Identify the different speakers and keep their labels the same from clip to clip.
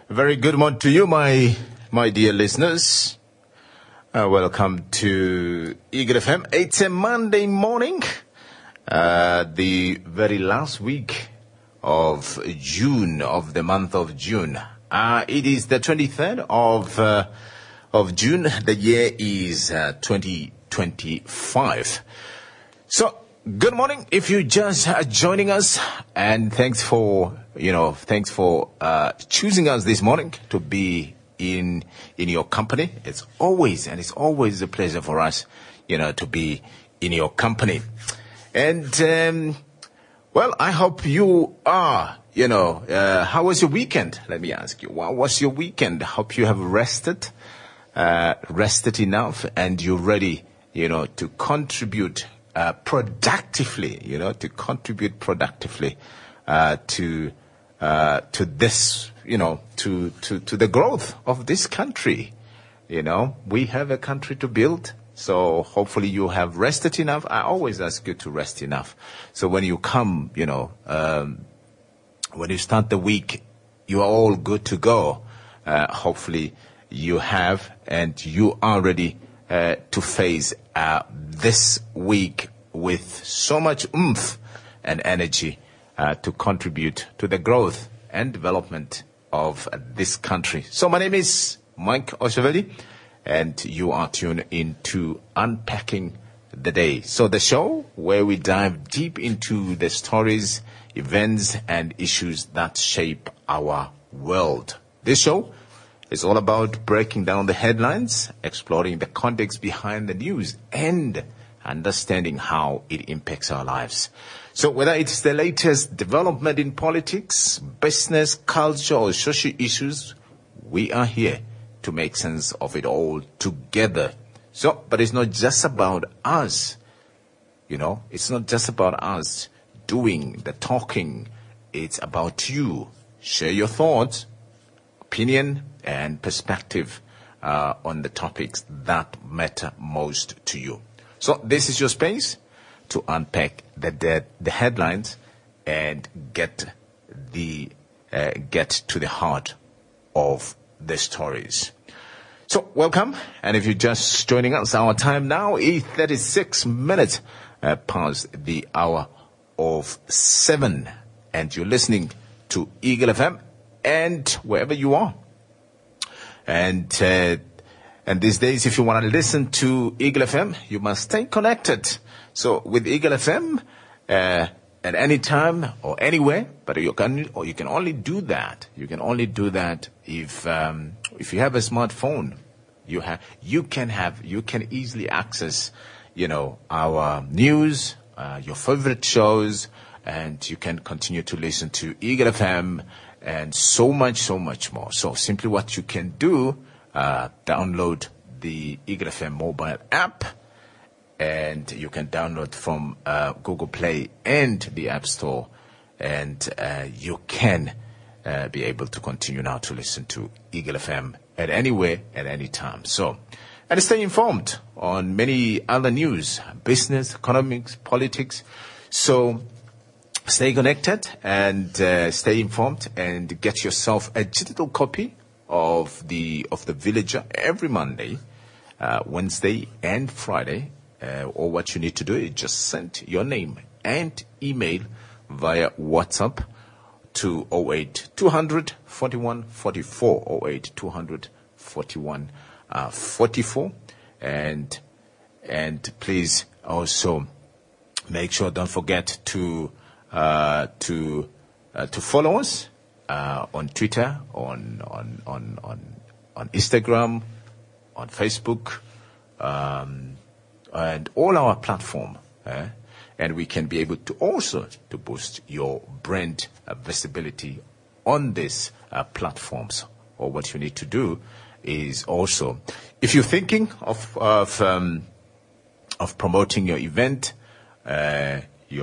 Speaker 1: Very good morning to you, my dear listeners. Welcome to Eagle FM. It's a Monday morning, the very last week of June, of the month of June. It is the 23rd of June. The year is 2025. So, good morning if you just are joining us, and thanks for choosing us this morning to be in your company. It's always a pleasure for us, to be in your company. And well, I hope you are, how was your weekend? Let me ask you, what was your weekend? Hope you have rested enough, and you're ready, to contribute productively, to this, to the growth of this country. We have a country to build, so hopefully you have rested enough. I always ask you to rest enough. So when you come, when you start the week, you are all good to go. Hopefully you have, and you are ready to face this week with so much oomph and energy to contribute to the growth and development of this country. So my name is Mike Oshaveli, and you are tuned into Unpacking the Day. So the show where we dive deep into the stories, events, and issues that shape our world. This show is all about breaking down the headlines, exploring the context behind the news, and understanding how it impacts our lives. So whether it's the latest development in politics, business, culture, or social issues, we are here to make sense of it all together. So, but it's not just about us, it's not just about us doing the talking. It's about you. Share your thoughts, opinion, and perspective on the topics that matter most to you. So this is your space to unpack the headlines and get to the heart of the stories. So welcome, and if you're just joining us, our time now is 36 minutes past the hour of 7, and you're listening to Eagle FM, and wherever you are. And these days, if you want to listen to Eagle FM, you must stay connected. So with Eagle FM, at any time or anywhere, but you can only do that. You can only do that if you have a smartphone. You can easily access, our news, your favorite shows, and you can continue to listen to Eagle FM and so much more. So simply what you can do, download the Eagle FM mobile app, and you can download from Google Play and the App Store, and you can be able to continue now to listen to Eagle FM at anywhere, at any time. So, and stay informed on many other news, business, economics, politics. So stay connected and stay informed, and get yourself a digital copy of the Villager every Monday, Wednesday, and Friday. Or what you need to do is just send your name and email via WhatsApp to 08 200 41 44, 08 200 41 44, and please also make sure, don't forget to follow us on Twitter, on Instagram, on Facebook, and all our platform, and we can be able to also to boost your brand visibility on these platforms. Or what you need to do is also, if you're thinking of promoting your event, an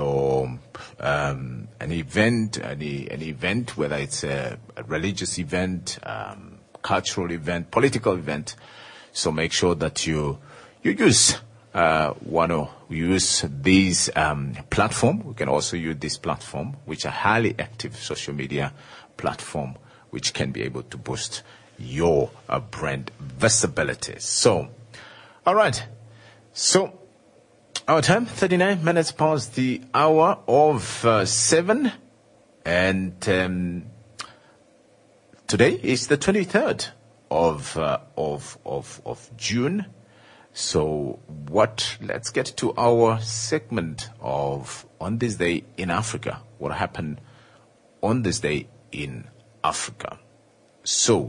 Speaker 1: event, whether it's a religious event, cultural event, political event, so make sure that you use want to use these platform. We can also use this platform, which are highly active social media platform, which can be able to boost your brand visibility. So, all right. So, our time, 39 minutes past the hour of 7. And today is the 23rd of June. So let's get to our segment of On This Day in Africa. What happened on this day in Africa? So,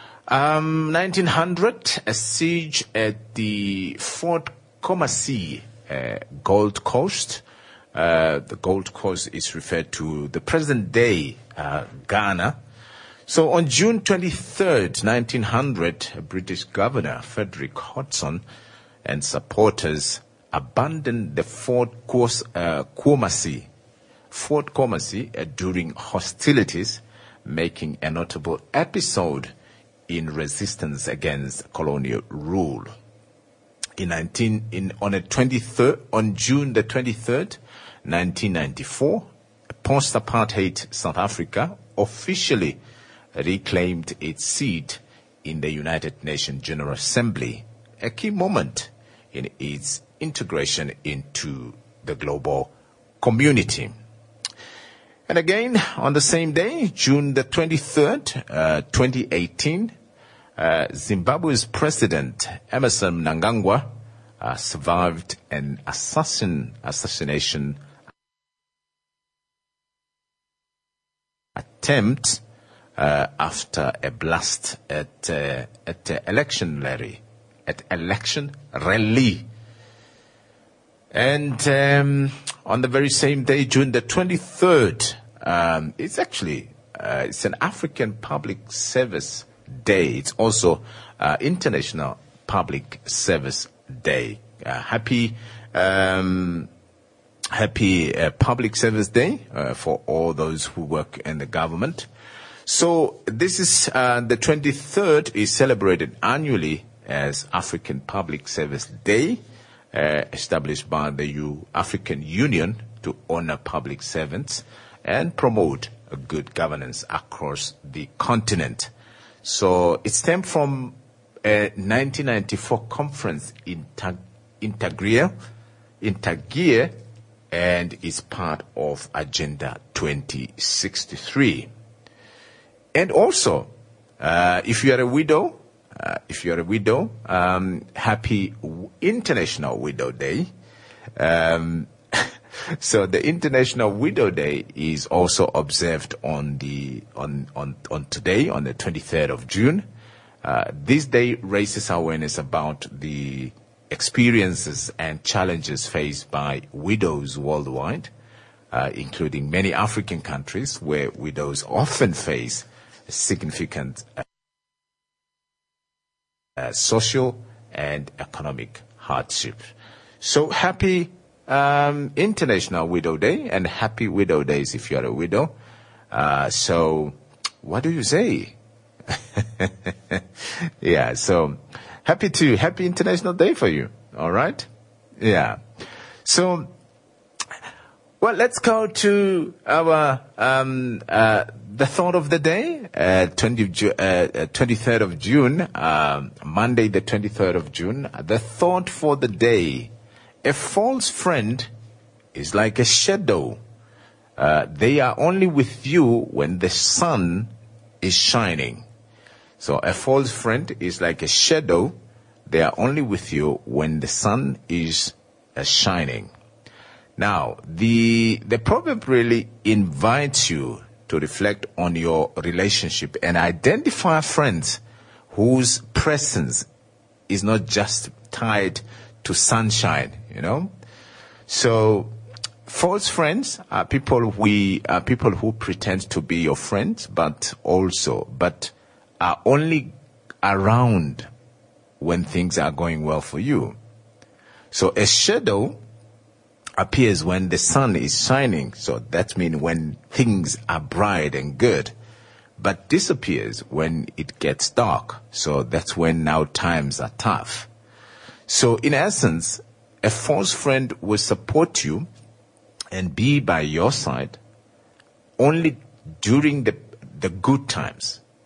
Speaker 1: 1900, a siege at the Fort Commercy, Gold Coast. The Gold Coast is referred to the present day Ghana. So on June 23rd, 1900, British Governor Frederick Hodgson and supporters abandoned the Fort Commercy during hostilities, making a notable episode in resistance against colonial rule. On June the 23rd, 1994, post-apartheid South Africa officially reclaimed its seat in the United Nations General Assembly, a key moment in its integration into the global community. And again, on the same day, June the 23rd, 2018, Zimbabwe's President Emmerson Mnangagwa survived an assassination attempt after a blast at election rally. And on the very same day, June the 23rd, it's an African Public Service Day. It's also International Public Service Day. Happy Public Service Day for all those who work in the government. So this is the 23rd is celebrated annually as African Public Service Day, established by the African Union to honor public servants and promote good governance across the continent. So it stemmed from a 1994 conference in Integria, and is part of Agenda 2063. And also, if you are a widow, happy International Widow Day. So the International Widow Day is also observed on today, on the 23rd of June. This day raises awareness about the experiences and challenges faced by widows worldwide, including many African countries where widows often face significant social and economic hardship. So happy International Widow Day, and happy Widow Days if you're a widow. So what do you say? Yeah, so happy International Day for you. All right? Yeah. So, well, let's go to our the thought of the day, 23rd of June, Monday the 23rd of June. The thought for the day: a false friend is like a shadow. They are only with you when the sun is shining. So a false friend is like a shadow. They are only with you when the sun is shining. Now, the proverb really invites you to reflect on your relationship and identify friends whose presence is not just tied to sunshine, you know. So false friends are people who pretend to be your friends, but are only around when things are going well for you. So a shadow appears when the sun is shining, so that means when things are bright and good, but disappears when it gets dark, so that's when now times are tough. So in essence, a false friend will support you and be by your side only during the good times,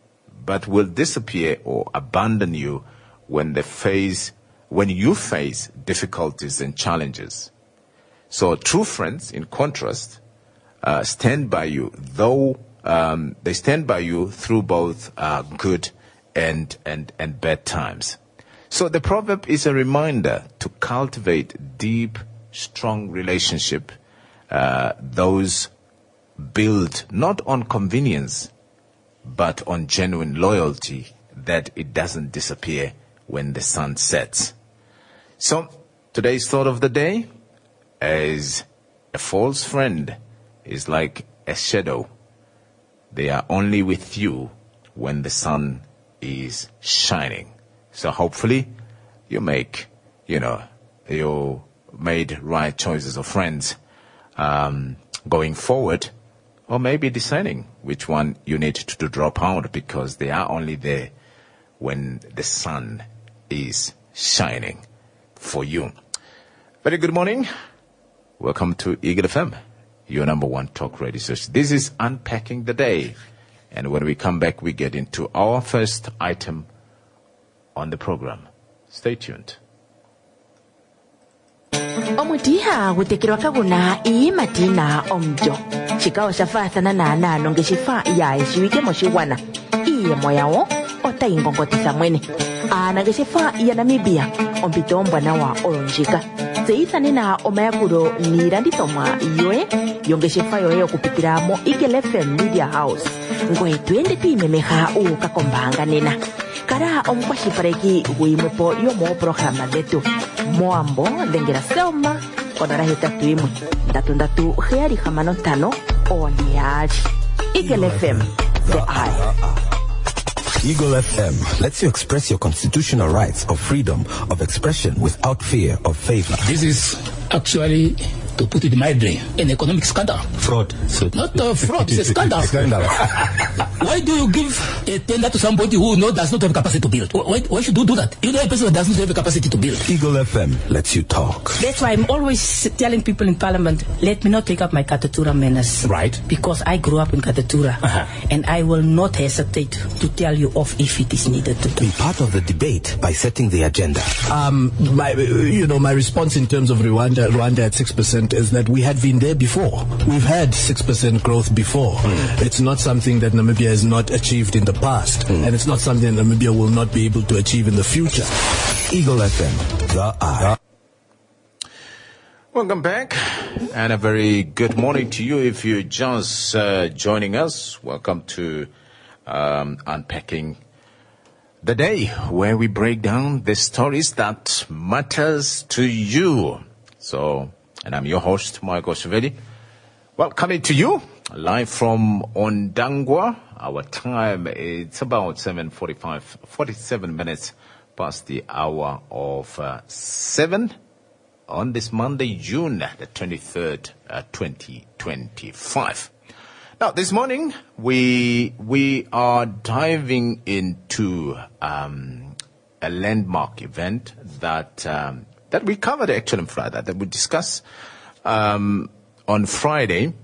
Speaker 1: but will disappear or abandon you when you face difficulties and challenges. So true friends, in contrast, stand by you, though they stand by you through both good and bad times. So the proverb is a reminder to cultivate deep, strong relationship, those built not on convenience, but on genuine loyalty, that it doesn't disappear when the sun sets. So today's thought of the day is: a false friend is like a shadow. They are only with you when the sun is shining. So hopefully you made right choices of friends going forward, or maybe discerning which one you need to drop out, because they are only there when the sun is shining for you. Very good morning. Welcome to Eagle FM, your number one talk radio station. This is Unpacking the Day. And when we come back, we get into our first item on the program. Stay tuned.
Speaker 2: Omutiha gutekirwa kaguna imatina omjo. Chikao shafathana na nonge shifa ya ishiwike moshiwana. Iye moyao ota ingongotisa mwene. Nange shifa ya Namibia ompito mbwana wa olonjika. Zeithane na omayakuro nirandithomwa yoe yonge shifa yoe okupitira mo Eagle FM Media House. Ngoe tuende timemeha ukakombanga nena. Kara omkwashipareki guimwepo yomo programa detu. Moambo dengera selma onara hetatu imwe. Ndatu heari hamano tano oniari. Eagle FM, the eye.
Speaker 3: Eagle FM lets you express your constitutional rights of freedom of expression without fear of favor.
Speaker 4: This is actually, to put it mildly, an economic scandal.
Speaker 3: Fraud.
Speaker 4: Not fraud, it's a scandal. Why do you give a tender to somebody who does not have capacity to build? Why should you do that? You know a person that doesn't have the capacity to build.
Speaker 3: Eagle FM lets you talk.
Speaker 5: That's why I'm always telling people in Parliament, let me not take up my Katatura manners.
Speaker 4: Right.
Speaker 5: Because I grew up in Katatura. And I will not hesitate to tell you off if it is needed to do.
Speaker 3: Be part of the debate by setting the agenda.
Speaker 6: My response in terms of Rwanda at 6% is that we had been there before. We've had 6% growth before. It's not something that Namibia has not achieved in the past, and it's not something that Namibia will not be able to achieve in the future.
Speaker 3: Eagle FM, the eye.
Speaker 1: Welcome back, and a very good morning to you. If you're just joining us, welcome to Unpacking the Day, where we break down the stories that matters to you. So, and I'm your host, Michael Shiveli. Well, coming to you live from Ondangwa. Our time, it's about 47 minutes past the hour of 7 on this Monday, June the 23rd, 2025. Now, this morning, we are diving into a landmark event that we covered actually on Friday, that we discussed on Friday.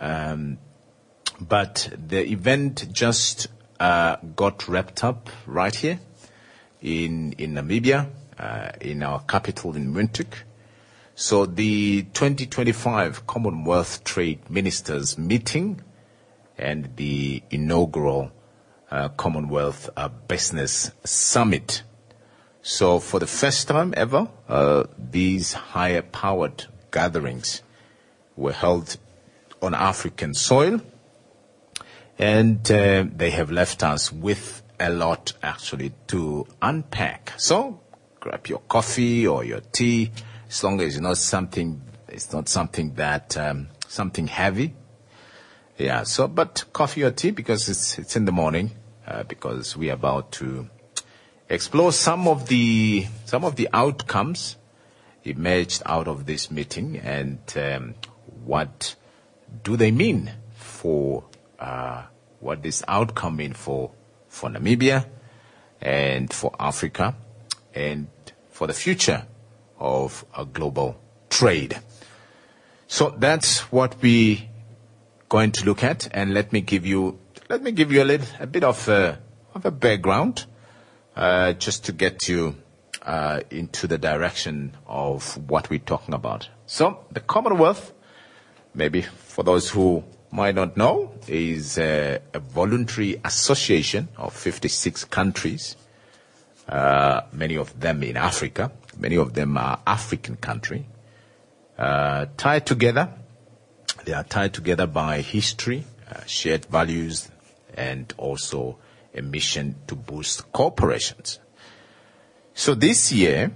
Speaker 1: But the event just got wrapped up right here in Namibia, in our capital in Windhoek. So the 2025 Commonwealth Trade Ministers meeting and the inaugural Commonwealth Business Summit. So for the first time ever, these higher-powered gatherings were held on African soil. And they have left us with a lot, actually, to unpack. So grab your coffee or your tea, as long as it's not something that something heavy. Yeah. So, but coffee or tea, because it's in the morning, because we are about to explore some of the outcomes emerged out of this meeting, and what do they mean for what this outcome mean for Namibia and for Africa and for the future of a global trade. So that's what we going to look at, and let me give you a bit of a background, just to get you into the direction of what we're talking about. So the Commonwealth, maybe for those who might not know, is a voluntary association of 56 countries, many of them in Africa. Many of them are African countries, tied together. They are tied together by history, shared values, and also a mission to boost corporations. So this year,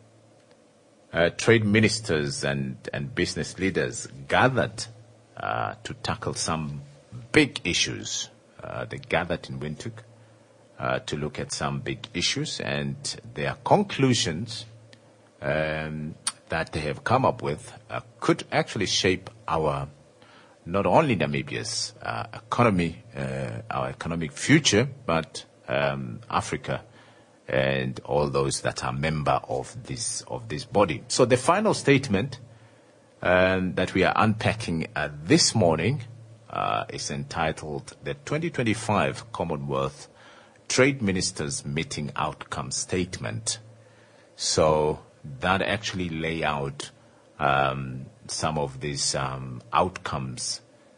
Speaker 1: trade ministers and business leaders gathered to tackle some big issues. They gathered in Windhoek to look at some big issues, and their conclusions that they have come up with could actually shape our, not only Namibia's economy, our economic future, but Africa and all those that are member of this body. So the final statement that we are unpacking this morning is entitled the 2025 Commonwealth Trade Ministers Meeting Outcome Statement. So that actually lay out some of these outcomes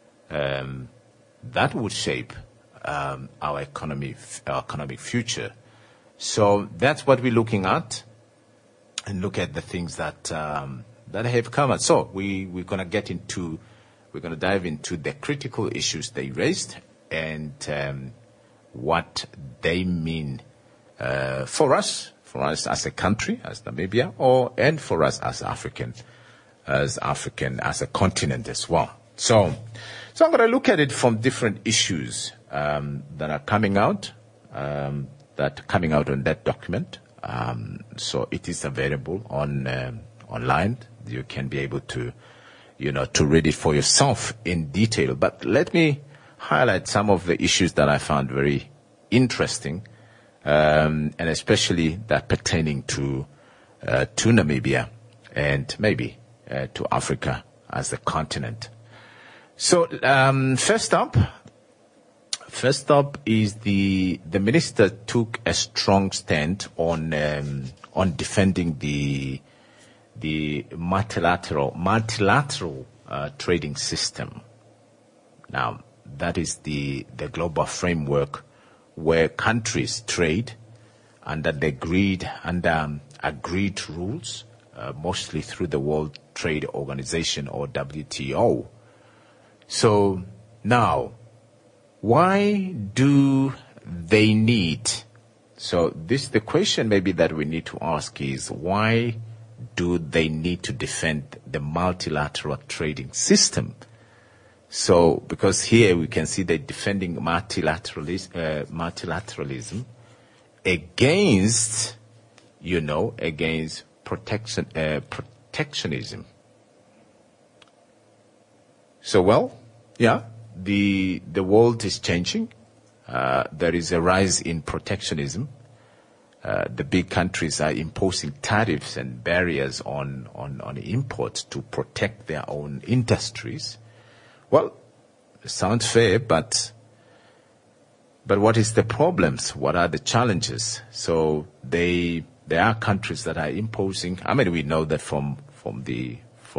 Speaker 1: that would shape our economic future. So that's what we're looking at, and look at the things that have come out. So we're going to dive into the critical issues they raised and what they mean for us as a country, as Namibia, and for us as as a continent as well. So I'm going to look at it from different issues that are coming out on that document. So it is available online. You can be able to, to read it for yourself in detail. But let me highlight some of the issues that I found very interesting, and especially that pertaining to Namibia and maybe to Africa as a continent. So first up is the minister took a strong stand on defending the multilateral trading system. Now, that is the global framework where countries trade under agreed rules, mostly through the World Trade Organization, or WTO. So now, why do they need? So the question maybe that we need to ask is, why do they need to defend the multilateral trading system? So, because here we can see they're defending multilateralism against protectionism. So, the world is changing. There is a rise in protectionism. The big countries are imposing tariffs and barriers on imports to protect their own industries. Well, it sounds fair, but what is the problems? What are the challenges? So there are countries that are imposing. I mean, we know that from the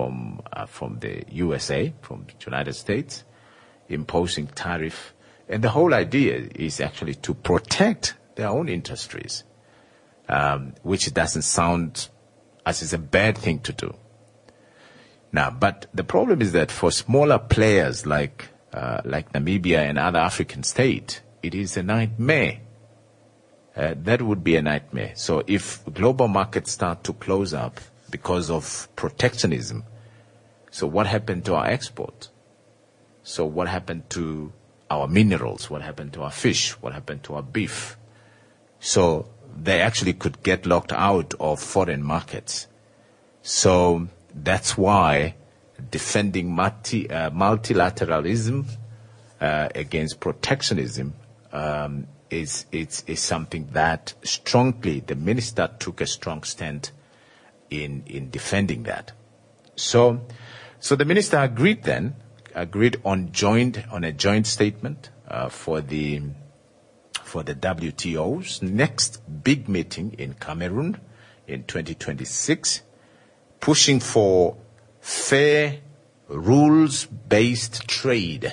Speaker 1: USA, from the United States, imposing tariff, and the whole idea is actually to protect their own industries, which doesn't sound as is a bad thing to do. Now, but the problem is that for smaller players like Namibia and other African states, it is a nightmare. That would be a nightmare. So if global markets start to close up because of protectionism, so what happened to our export? So what happened to our minerals? What happened to our fish? What happened to our beef? So they actually could get locked out of foreign markets. So that's why defending multilateralism against protectionism is something that strongly the minister took a strong stand in defending that. So the minister agreed on a joint statement for the for the WTO's next big meeting in Cameroon in 2026, pushing for fair, rules-based trade.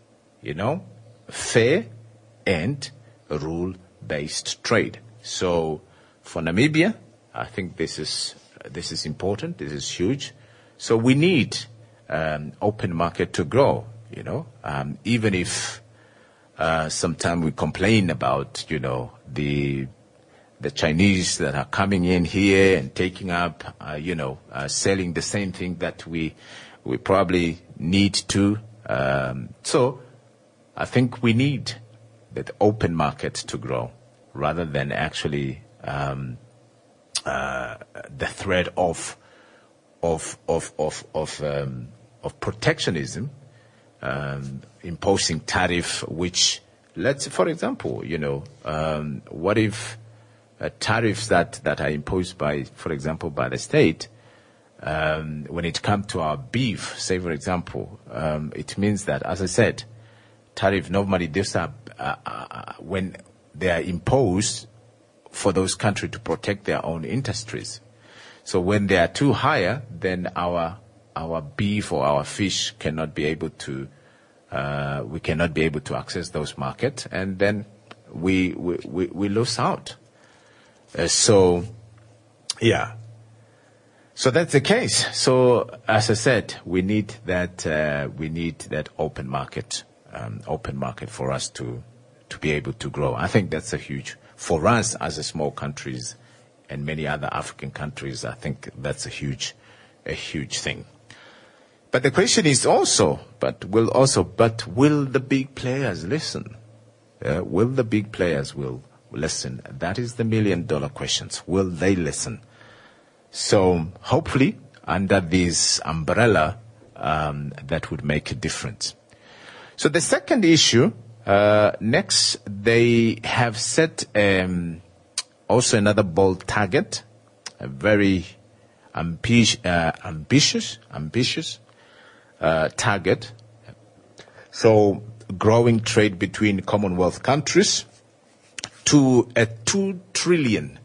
Speaker 1: Fair and rule-based trade. So for Namibia, I think this is important. This is huge. So we need open market to grow. Even if sometimes we complain about the Chinese that are coming in here and taking up selling the same thing that we probably need to. So I think we need the open market to grow rather than actually the threat of protectionism, imposing tariff. Which, for example, what if tariffs that are imposed by, for example, by the state, when it comes to our beef, say for example, it means that, as I said, tariff normally these are when they are imposed for those countries to protect their own industries. So when they are too higher, then our beef or our fish cannot be able to we cannot be able to access those markets, and then we lose out. So that's the case. So as I said, we need that open market for us to be able to grow. I think that's a huge, for us as a small countries and many other African countries, I think that's a huge thing. But the question is also, will the big players listen? Will the big players listen? That is the $1 million questions. Will they listen? So hopefully under this umbrella, that would make a difference. So the second issue, next, they have set also another bold target, a very ambitious target. So growing trade between Commonwealth countries to a $2 trillion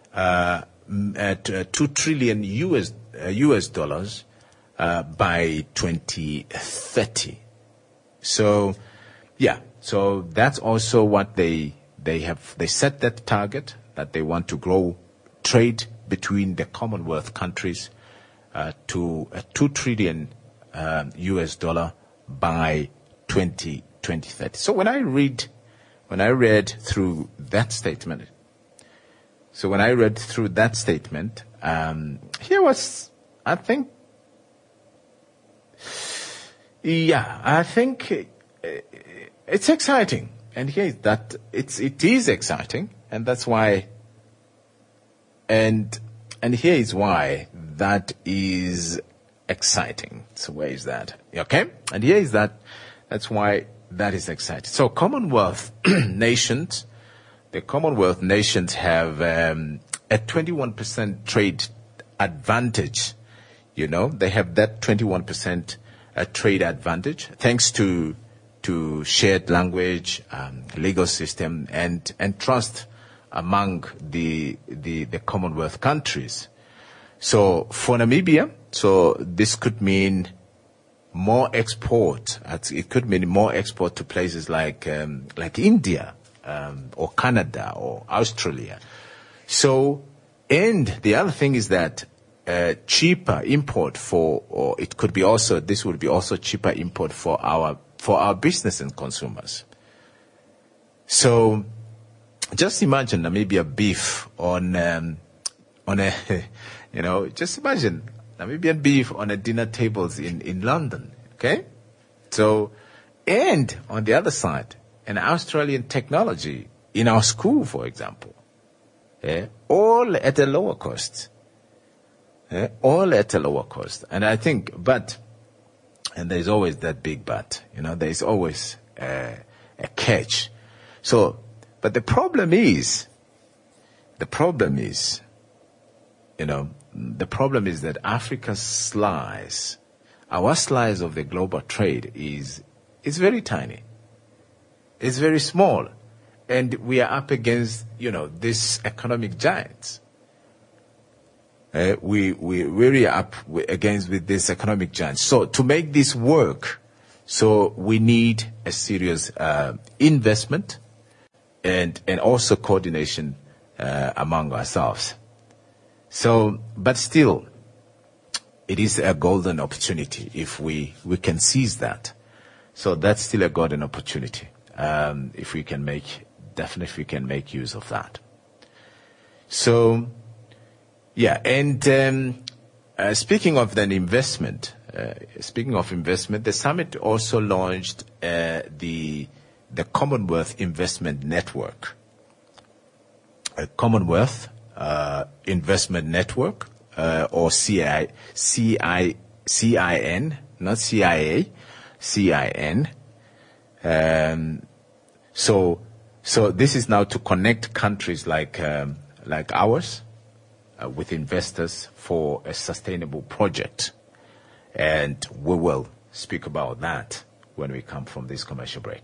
Speaker 1: US dollars by 2030. So that's also what they set that target, that they want to grow trade between the Commonwealth countries to a $2 trillion US dollar by 2030. So when I read through that statement, here was, I think it's exciting, and here is that it is exciting, and that's why, and here is why that is exciting. So where is that? Okay, and here is that. That's why that is exciting. So Commonwealth nations, the Commonwealth nations have a 21% trade advantage. They have that 21% trade advantage thanks to shared language, legal system, and trust among the Commonwealth countries. So for Namibia, this could mean more export. It could mean more export to places like India, or Canada or Australia. So, and the other thing is that cheaper import this would be also cheaper import for our business and consumers. So, just imagine Namibia beef on a just imagine Namibian beef on a dinner tables in London, okay? So, and on the other side, an Australian technology in our school, for example, all at a lower cost. All at a lower cost. And I think, and there's always that big but, there's always a catch. So, but the problem is that Africa's slice, our slice of the global trade is very tiny. It's very small. and we are up against, these economic giants. We really up against with this economic giants. So to make this work, so we need a serious investment and also coordination among ourselves. So, but still, it is a golden opportunity if we can seize that. So that's still a golden opportunity. If we can definitely can make use of that. So, yeah, and speaking of investment, the summit also launched the Commonwealth Investment Network. A Commonwealth Investment Network, or CIN, not CIA, CIN. So this is now to connect countries like ours with investors for a sustainable project. And we will speak about that when we come from this commercial break.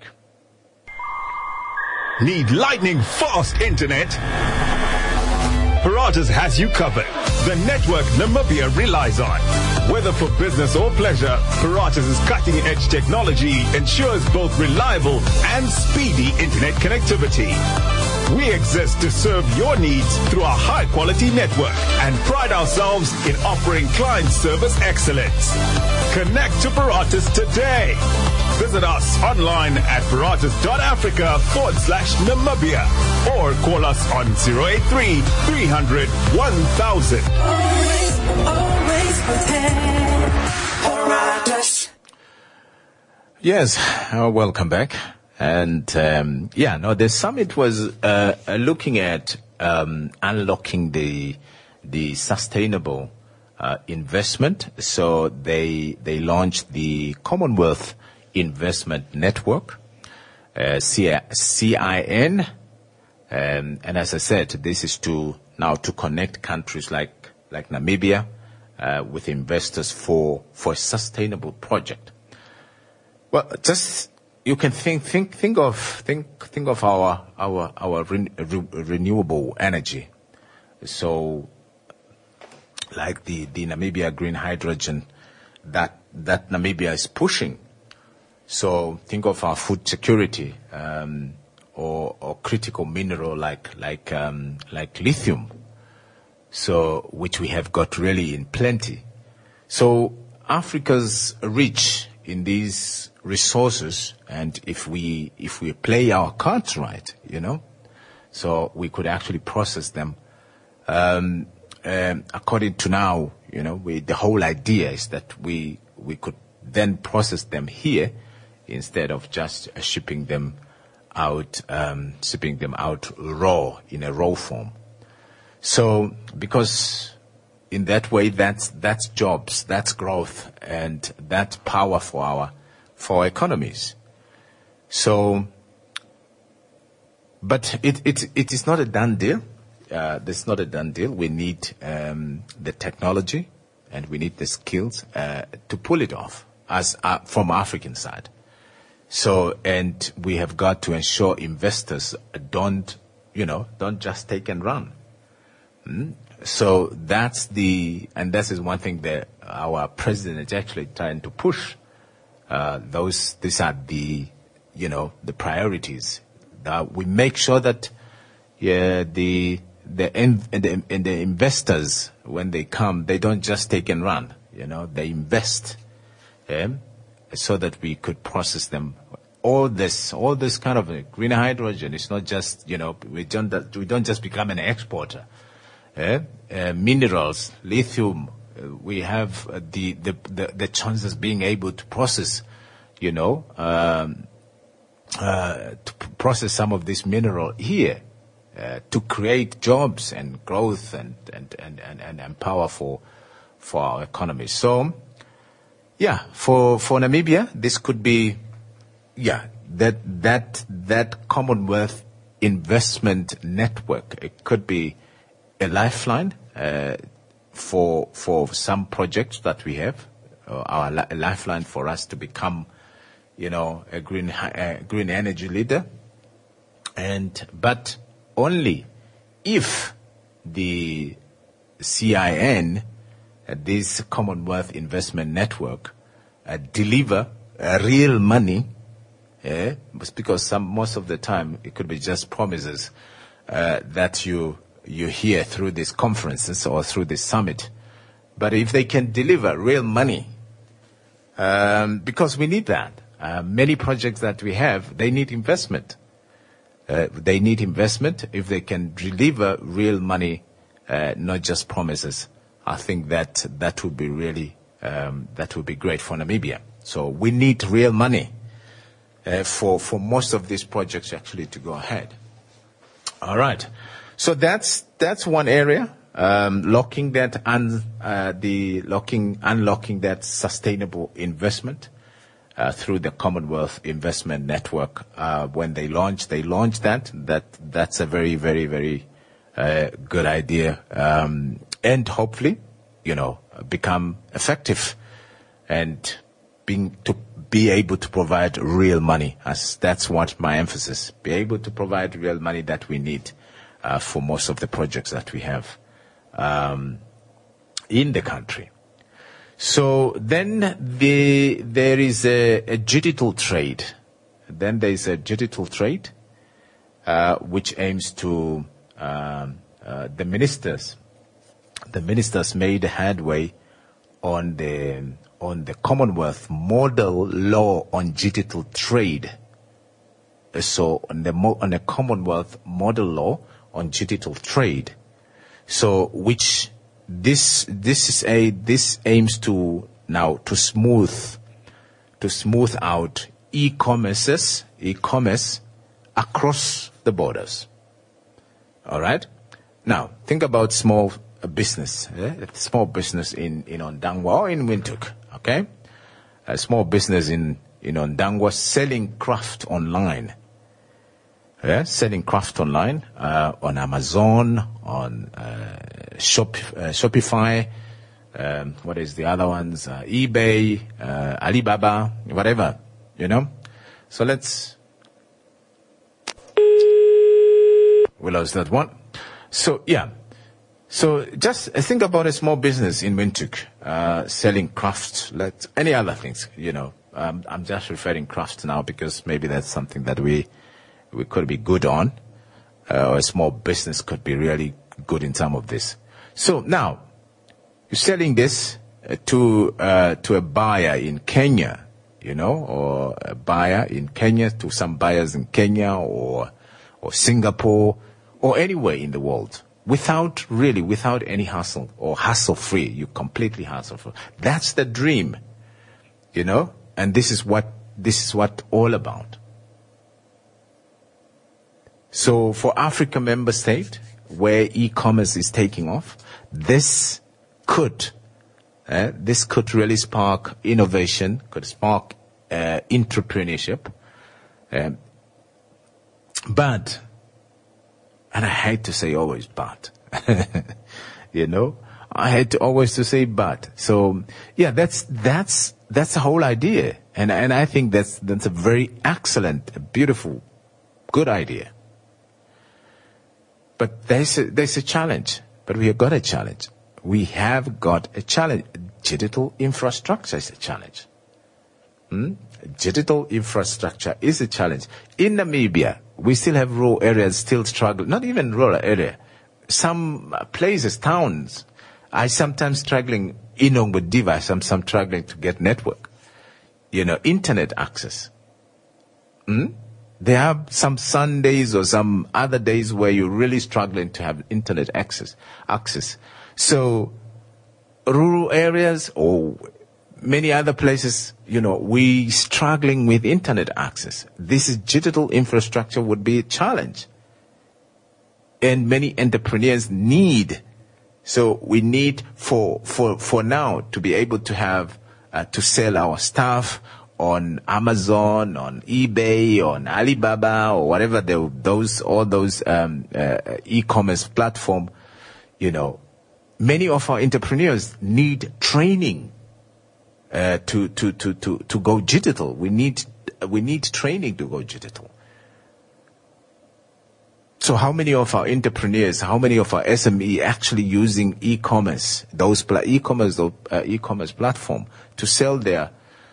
Speaker 7: Need lightning fast internet? Paratus has you covered. The network Namibia relies on. Whether for business or pleasure, Paratus' cutting-edge technology ensures both reliable and speedy internet connectivity. We exist to serve your needs through our high-quality network and pride ourselves in offering client service excellence. Connect to Paratus today. Visit us online at paratus.africa/Namibia or call us on 083 300 1000. Always protect
Speaker 1: Paratus. Yes, welcome back. And the summit was looking at unlocking the sustainable investment. So they launched the Commonwealth Investment Network, CIN, and as I said, this is to connect countries like Namibia with investors for a sustainable project. Well, just you can think of our renewable energy. So, like the Namibia green hydrogen that Namibia is pushing. So think of our food security, or critical mineral like lithium. So which we have got really in plenty. So Africa's rich in these resources, and if we play our cards right, so we could actually process them. According to now, the whole idea is that we could then process them here instead of just shipping them out raw, in a raw form. So, because in that way, that's jobs, that's growth, and that's power for our economies. So, but it is not a done deal. It's not a done deal. We need the technology, and we need the skills to pull it off as from African side. So, and we have got to ensure investors don't just take and run. So this is one thing that our president is actually trying to push. These are the priorities. That we make sure that the investors, when they come, they don't just take and run. They invest, so that we could process them. All this kind of green hydrogen. It's not just we don't just become an exporter. Minerals, lithium. We have the chances being able to process, to process some of this mineral here, to create jobs and growth and power for our economy. So, for Namibia, this could be, that Commonwealth Investment Network. It could be a lifeline for some projects that we have, a lifeline for us to become, a green energy leader, But only if the CIN, this Commonwealth Investment Network, deliver real money, because most of the time it could be just promises that you hear through these conferences or through this summit. But if they can deliver real money, because we need that. Many projects that we have, they need investment. They need investment. If they can deliver real money, not just promises, I think that would be really, that would be great for Namibia. So we need real money for most of these projects actually to go ahead. All right. So that's one area, unlocking that sustainable investment through the Commonwealth Investment Network. When they launched that. That's a very, very, very good idea, and hopefully, become effective and be able to provide real money. That's what my emphasis. Be able to provide real money that we need for most of the projects that we have in the country. So then there is a digital trade. Then there is a digital trade which aims to the ministers made headway on the Commonwealth model law on digital trade. So on the Commonwealth model law on digital trade. So which this aims to now to smooth out e-commerce across the borders. All right. Now think about small business, small business in Ondangwa or in Windhoek. Okay, a small business in Ondangwa selling craft online. Selling craft online on Amazon, on Shopify. What is the other ones? eBay, Alibaba, whatever. So we lost that one. So yeah. So just think about a small business in Windhoek, selling crafts, like any other things, I'm just referring crafts now because maybe that's something that we could be good on, or a small business could be really good in some of this. So now, you're selling this to a buyer in Kenya, or a buyer in Kenya, to some buyers in Kenya or Singapore or anywhere in the world. Without any hassle or hassle-free. You're completely hassle-free. That's the dream, and this is what all about. So for Africa member state, where e-commerce is taking off, this could really spark innovation, could spark entrepreneurship, but. And I hate to say always but, I hate to always to say but. So yeah, that's the whole idea. And I think that's a very excellent, beautiful, good idea. But there's a challenge. But we have got a challenge. We have got a challenge. Digital infrastructure is a challenge. Digital infrastructure is a challenge. In Namibia, we still have rural areas still struggling. Not even rural area. Some places, towns, are sometimes struggling, with device, some struggling to get network. Internet access. There are some Sundays or some other days where you're really struggling to have internet access. So, rural areas or many other places, we struggling with internet access. This is digital infrastructure would be a challenge. And many entrepreneurs need. So we need for now to be able to have, to sell our stuff on Amazon, on eBay, on Alibaba, or whatever all those e-commerce platform. Many of our entrepreneurs need training. To go digital. We need training to go digital. So how many of our entrepreneurs, how many of our SME actually using e-commerce, e-commerce platform to sell their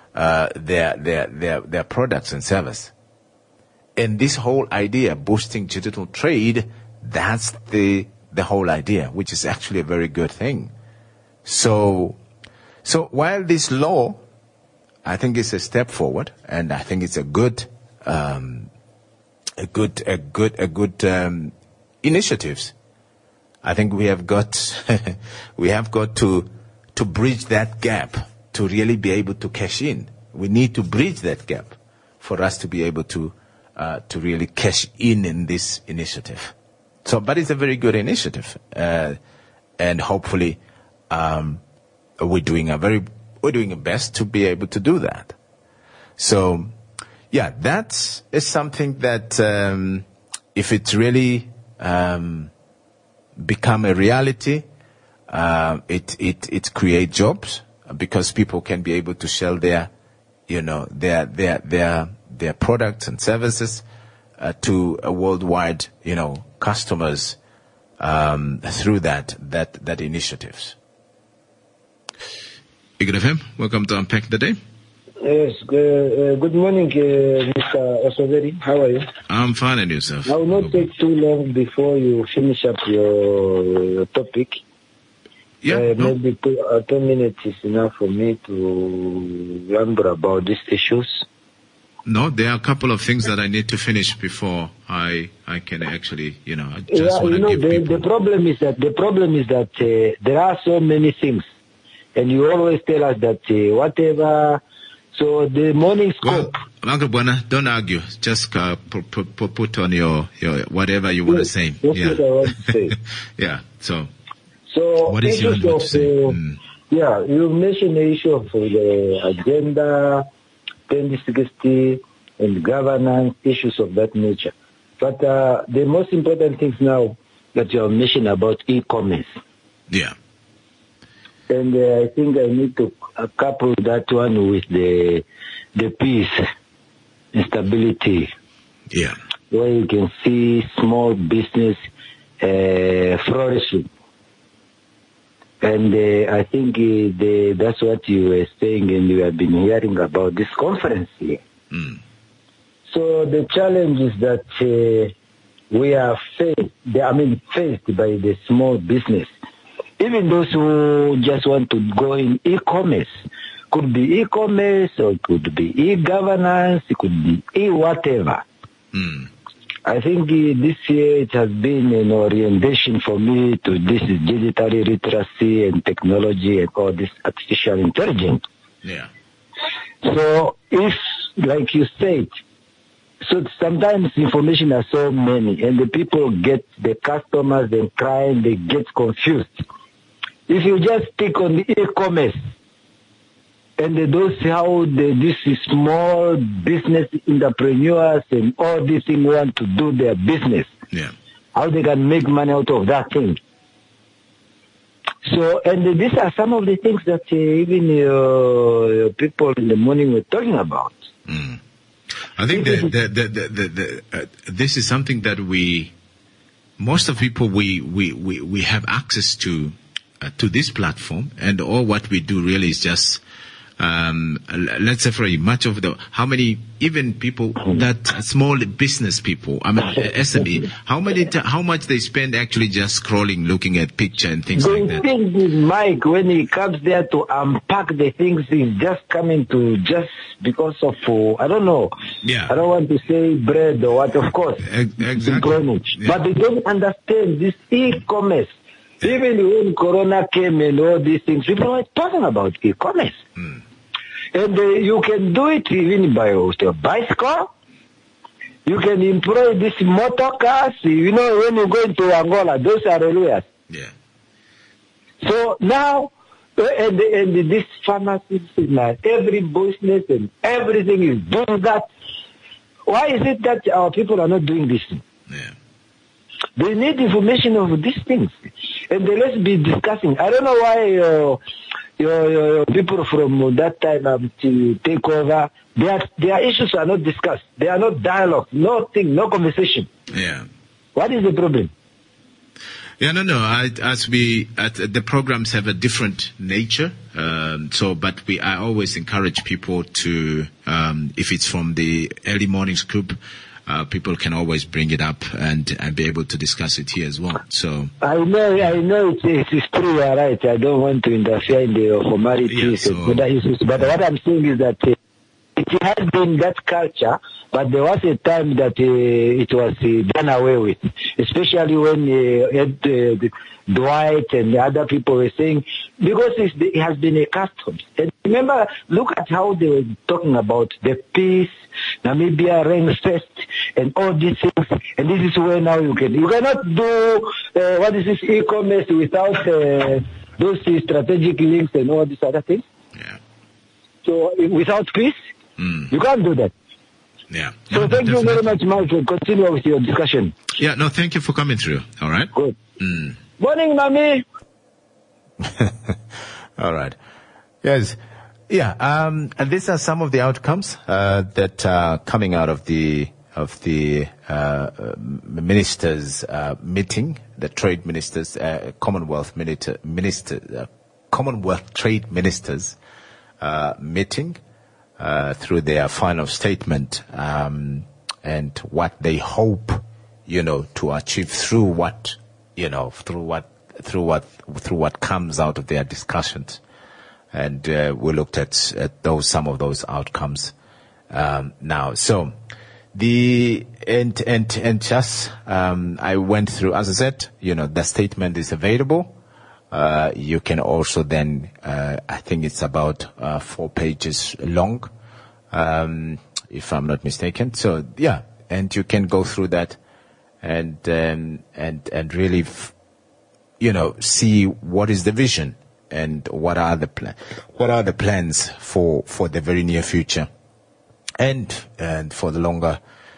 Speaker 1: products and service? And this whole idea, boosting digital trade, that's the whole idea, which is actually a very good thing. So while this law, I think it's a step forward, and I think it's a good initiatives. I think we have got to bridge that gap to really be able to cash in. We need to bridge that gap for us to be able to really cash in this initiative. So, but it's a very good initiative, and hopefully, we're doing our best to be able to do that. So, yeah, that is something that, if it's really become a reality, it creates jobs, because people can be able to sell their products and services to a worldwide, customers through that initiatives. Good FM, welcome to Unpack the Day.
Speaker 8: Yes, good morning, Mr. Osoveri. How are you?
Speaker 1: I'm fine, and yourself?
Speaker 8: I will not take too long before you finish up your topic.
Speaker 1: Yeah,
Speaker 8: maybe 2 minutes is enough for me to ramble about these issues.
Speaker 1: No, there are a couple of things that I need to finish before I can actually, I just want to give people...
Speaker 8: The problem is that there are so many things, and you always tell us that whatever. So the morning scope.
Speaker 1: Well, Uncle Buena, don't argue. Just put on your whatever you want to say.
Speaker 8: That's what I want to say.
Speaker 1: Yeah. So what is your want to say?
Speaker 8: Yeah, you mentioned the issue of the agenda, 2060, and governance issues of that nature. But the most important things now that you have mentioned about e-commerce.
Speaker 1: Yeah.
Speaker 8: And I think I need to couple that one with the peace and stability.
Speaker 1: Yeah.
Speaker 8: Where you can see small business flourishing. And I think that's what you were saying, and you have been hearing about this conference here.
Speaker 1: Mm.
Speaker 8: So the challenge is that we are faced by the small business. Even those who just want to go in e-commerce, could be e-commerce or it could be e-governance, it could be e-whatever.
Speaker 1: Mm.
Speaker 8: I think this year it has been an orientation for me to this digital literacy and technology and all this artificial intelligence.
Speaker 1: Yeah.
Speaker 8: So if, like you said, so sometimes information are so many and the people the customers and clients, they get confused. If you just stick on the e-commerce and those how this is small business entrepreneurs and all these things want to do their business, how they can make money out of that thing. So, and these are some of the things that even people in the morning were talking about.
Speaker 1: Mm. I think this is something that most of people, we have access to this platform, and all what we do really is just, let's say for much of how many, even people that small business people, SME, how much they spend actually just scrolling, looking at picture and things like that.
Speaker 8: The thing with Mike, when he comes there to unpack the things, he's just coming to just because of, I don't know.
Speaker 1: Yeah.
Speaker 8: I don't want to say bread or what, of course.
Speaker 1: Exactly.
Speaker 8: Yeah. But they don't understand this e-commerce. Even when Corona came and all these things, people were talking about e-commerce.
Speaker 1: Mm.
Speaker 8: And you can do it even by your bicycle. You can employ these motor cars. When you go into Angola, those are railways.
Speaker 1: Yeah.
Speaker 8: So now, and this pharmacies, every business and everything is doing that. Why is it that our people are not doing this?
Speaker 1: Yeah.
Speaker 8: They need information of these things. And let's be discussing. I don't know why your people from that time to take over, their issues are not discussed. They are not dialogue, nothing, no conversation.
Speaker 1: Yeah.
Speaker 8: What is the problem?
Speaker 1: Yeah, no. The programs have a different nature. But I always encourage people to, if it's from the early morning scoop, people can always bring it up and be able to discuss it here as well. So
Speaker 8: I know it's true. You're right. I don't want to interfere in the formalities and other issues. But what I'm saying is that it has been that culture, but there was a time that it was done away with, especially when Dwight and the other people were saying, because it has been a custom. And remember, look at how they were talking about the peace, Namibia ranks first, and all these things. And this is where now you cannot do e-commerce without those strategic links and all these other things.
Speaker 1: Yeah.
Speaker 8: So without peace, you can't do that.
Speaker 1: Yeah.
Speaker 8: So thank you very much, Michael. Continue with your discussion.
Speaker 1: Yeah, no, thank you for coming through. All right.
Speaker 8: Good. Morning, Mami.
Speaker 1: All right. Yes. Yeah. And these are some of the outcomes that are coming out of the ministers' meeting, the trade ministers, Commonwealth Trade Ministers meeting through their final statement, and what they hope, to achieve through what comes out of their discussions. And we looked at some of those outcomes now. So I went through, as I said, the statement is available. You can also then, I think it's about 4 pages long, if I'm not mistaken. So yeah, and you can go through that and really, see what is the vision and what are the plans for the very near future, and for the longer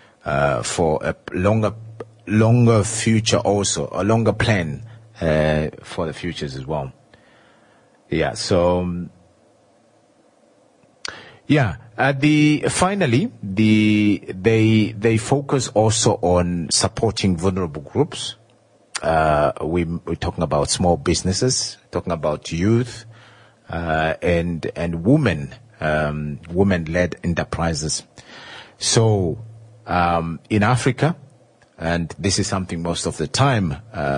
Speaker 1: future also, a longer plan for the futures as well. Yeah. So yeah. Finally, they focus also on supporting vulnerable groups. We're talking about small businesses, talking about youth, and women, women-led enterprises. So, in Africa, and this is something most of the time,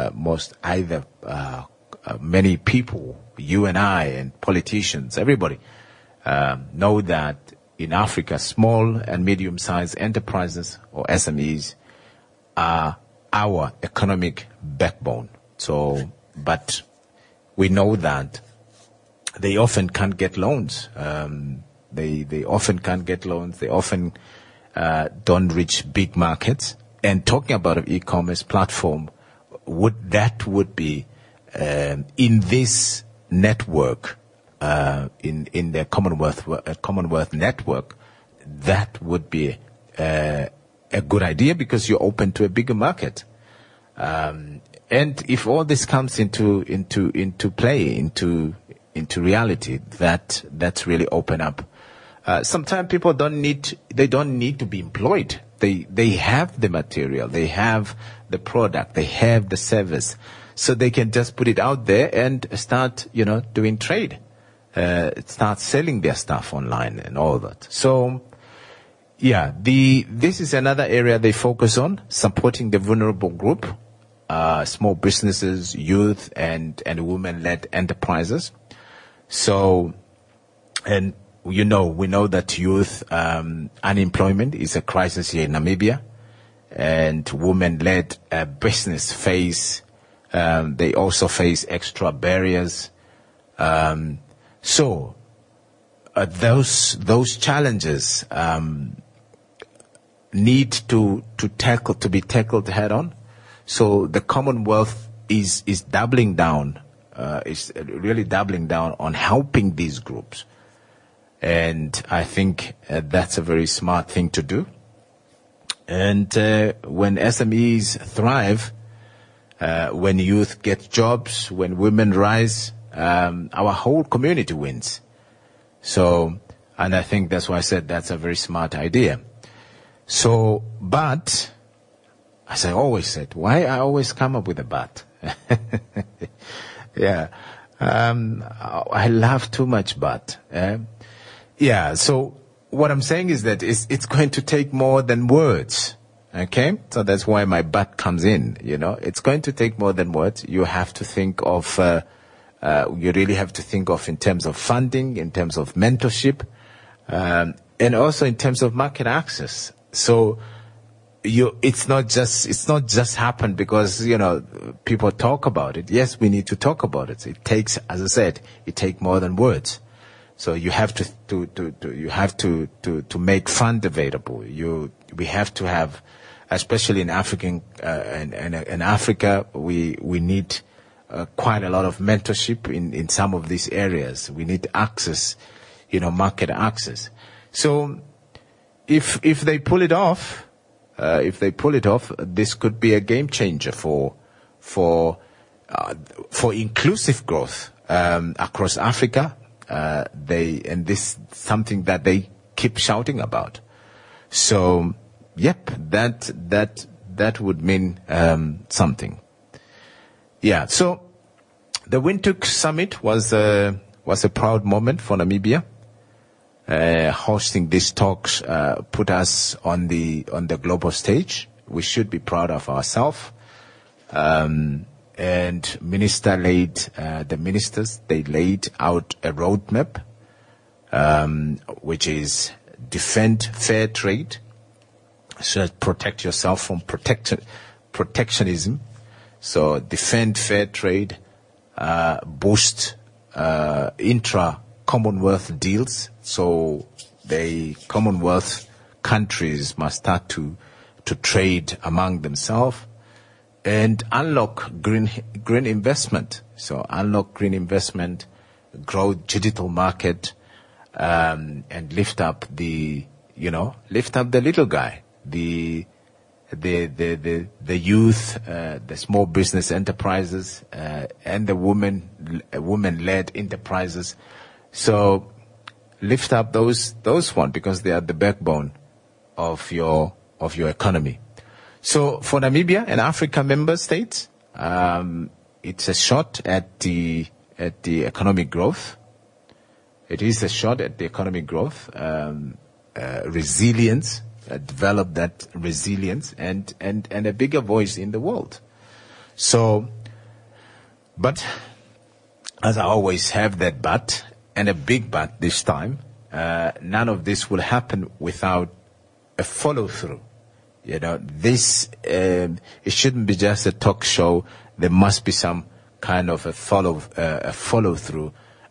Speaker 1: many people, you and I and politicians, everybody, know that in Africa, small and medium-sized enterprises, or SMEs, are our economic backbone. So, but we know that they often can't get loans. They often can't get loans. They often don't reach big markets. And talking about an e-commerce platform, would be in this network, in the Commonwealth network, that would be a good idea, because you're open to a bigger market. And if all this comes into play, into reality, that's really open up. Sometimes people don't need to be employed. They have the material, they have the product, they have the service, so they can just put it out there and start, doing trade, start selling their stuff online and all that. So, yeah, this is another area they focus on, supporting the vulnerable group, small businesses, youth, and women-led enterprises. So, and we know that youth unemployment is a crisis here in Namibia, and women-led business they also face extra barriers. So those challenges need to be tackled head on. So the Commonwealth is doubling down, is really doubling down on helping these groups. And I think that's a very smart thing to do. And when SMEs thrive, when youth get jobs, when women rise, our whole community wins. So, and I think that's why I said that's a very smart idea. So, but as I always said, why I always come up with a but. Yeah. I laugh too much, but, yeah. So what I'm saying is that it's going to take more than words. Okay. So that's why my but comes in, it's going to take more than words. You have to think of, you really have to think of in terms of funding, in terms of mentorship, and also in terms of market access. So, it's not just happened because, people talk about it. Yes, we need to talk about it. It takes, as I said, it takes more than words. So you have to make fund available. We have to have, especially in African, in Africa, we need, quite a lot of mentorship in some of these areas. We need access, market access. So if they pull it off, this could be a game changer for inclusive growth across Africa. And this something that they keep shouting about. So, yep, that would mean something. Yeah. So, the Windhoek Summit was a proud moment for Namibia. Hosting these talks put us on the global stage. We should be proud of ourselves. And the ministers laid out a roadmap, which is defend fair trade, so protect yourself from protectionism. So defend fair trade, boost intra-Commonwealth deals. So the Commonwealth countries must start to trade among themselves and unlock green investment. So unlock green investment, grow digital market, and lift up the little guy, the youth, the small business enterprises, and the women-led enterprises. So lift up those one because they are the backbone of your economy. So for Namibia and Africa member states, it's a shot at the economic growth. It is a shot at the economic growth, resilience, develop that resilience and a bigger voice in the world. So, but as I always have that but, and a big but this time, none of this will happen without a follow-through. This, it shouldn't be just a talk show. There must be some kind of a follow-through,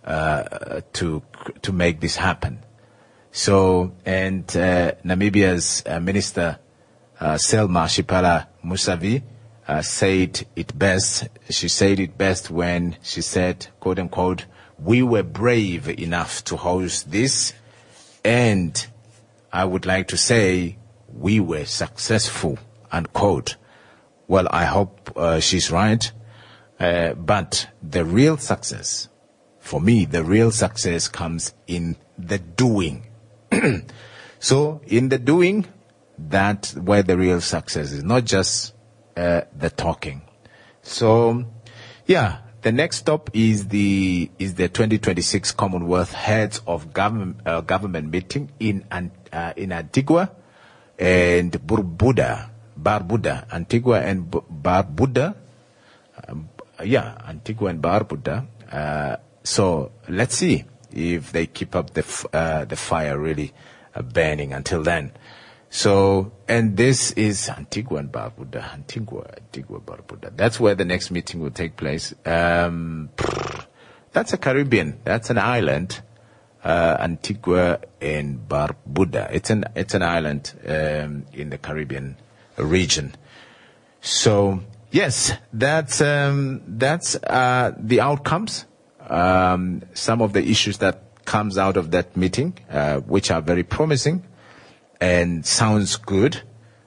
Speaker 1: to make this happen. So, and, Namibia's Minister, Selma Shipala Musavi, said it best. She said it best when she said, quote unquote, we were brave enough to host this, and I would like to say we were successful, unquote. Well, I hope she's right. But the real success, for me, the real success comes in the doing. So in the doing, that's where the real success is, not just the talking. So, yeah. The next stop is the 2026 Commonwealth Heads of Government meeting in Antigua and Barbuda, Antigua and Barbuda. Antigua and Barbuda. So let's see if they keep up the fire really burning until then. So, and this is Antigua and Barbuda. Antigua, Barbuda. That's where the next meeting will take place. That's a Caribbean. That's an island. Antigua and Barbuda. It's an island, in the Caribbean region. So, yes, that's the outcomes. Some of the issues that comes out of that meeting, which are very promising and sounds good.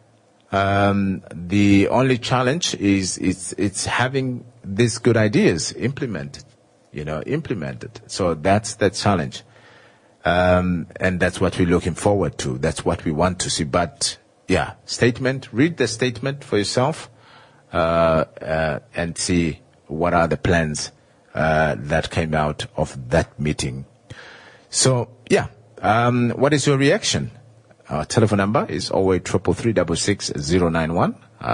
Speaker 1: The only challenge is it's having these good ideas implemented. So that's the challenge. And that's what we're looking forward to. That's what we want to see. But statement. Read the statement for yourself and see what are the plans that came out of that meeting. So, what is your reaction? Our telephone number is 0833366091,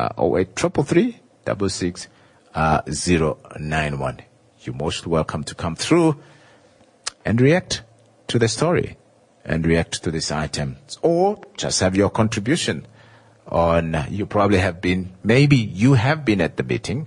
Speaker 1: 0833366091. You're most welcome to come through and react to the story and react to this item, or just have your contribution on. You probably have been, maybe you have been at the meeting.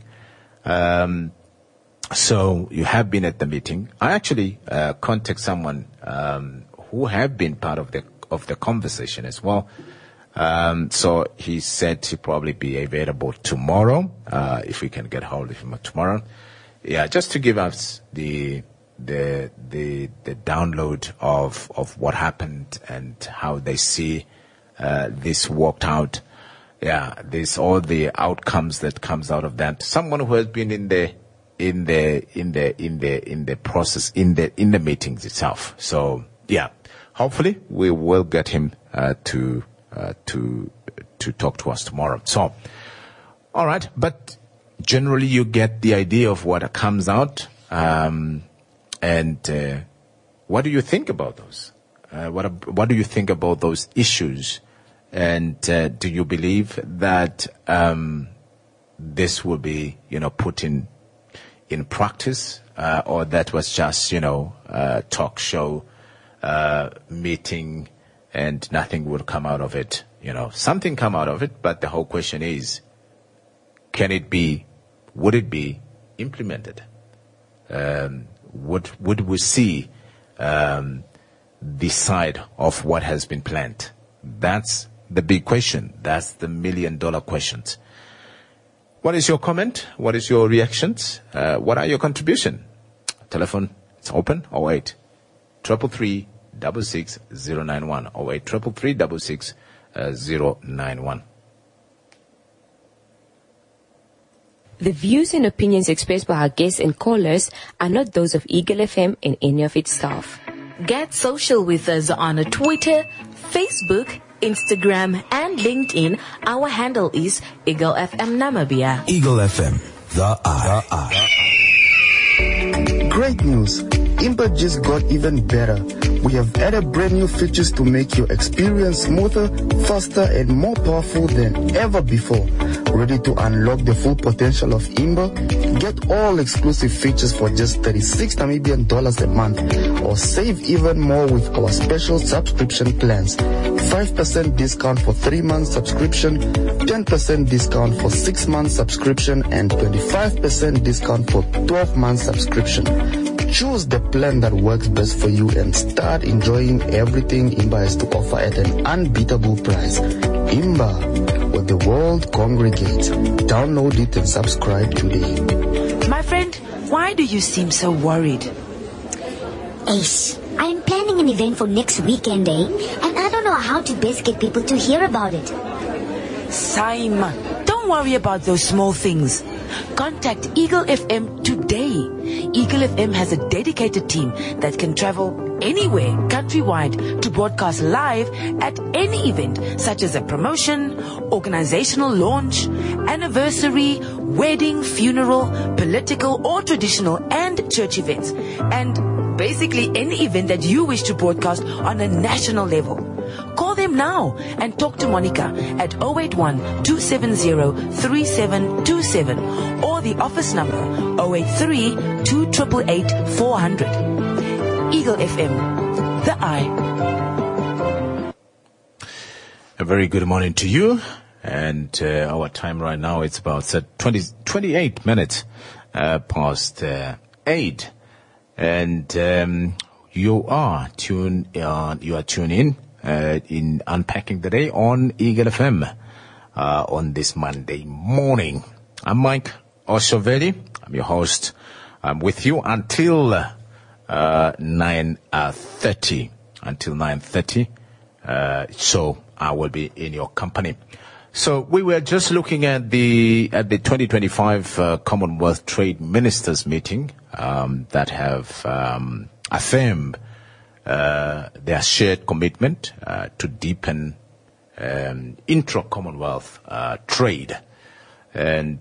Speaker 1: So you have been at the meeting. I actually contact someone who have been part of the conversation as well. So he said he'll probably be available tomorrow, if we can get hold of him tomorrow. Yeah, just to give us the download of what happened and how they see this worked out. Yeah, there's all the outcomes that comes out of that. Someone who has been in the process, in the meetings itself. So yeah, hopefully we will get him to talk to us tomorrow. So, all right, but generally you get the idea of what comes out, and what do you think about those? What do you think about those issues? And do you believe that this will be, put in practice, or that was just, talk show meeting and nothing would come out of it? Something come out of it, but the whole question is, would it be implemented? Would we see the side of what has been planned? That's the big question. That's the $1 million questions. What is your comment? What is your reactions? What are your contribution? Telephone, it's open. 08 333 66091. 08 333 66091.
Speaker 9: The views and opinions expressed by our guests and callers are not those of Eagle FM and any of its staff.
Speaker 2: Get social with us on Twitter, Facebook, Instagram, and LinkedIn. Our handle is Eagle FM Namibia.
Speaker 3: Eagle FM, the eye.
Speaker 10: Great news! Imba just got even better. We have added brand new features to make your experience smoother, faster, and more powerful than ever before. Ready to unlock the full potential of Imba? Get all exclusive features for just 36 Namibian dollars a month, or save even more with our special subscription plans. 5% discount for 3 months subscription, 10% discount for 6 months subscription, and 25% discount for 12 months subscription. Choose the plan that works best for you and start enjoying everything Imba has to offer at an unbeatable price. Imba, where the world congregates. Download it and subscribe today.
Speaker 2: My friend, why do you seem so worried?
Speaker 11: Ace, I'm planning an event for next weekend, and I don't know how to best get people to hear about it.
Speaker 2: Simon, don't worry about those small things. Contact Eagle FM today. Eagle FM has a dedicated team that can travel anywhere countrywide to broadcast live at any event, such as a promotion, organizational launch, anniversary, wedding, funeral, political or traditional, and church events. And basically any event that you wish to broadcast on a national level. Call them now and talk to Monica at 081-270-3727 or the office number 083-288-400. Eagle FM, the eye.
Speaker 1: A very good morning to you. And our time right now, it's about 28 minutes past 8. And you are tuned in Unpacking the Day on Eagle FM on this Monday morning. I'm Mike Oshoveli. I'm your host. I'm with you until 9:30. Until 9:30. So I will be in your company. So we were just looking at the 2025 Commonwealth Trade Ministers meeting that have affirmed their shared commitment to deepen intra-Commonwealth trade. And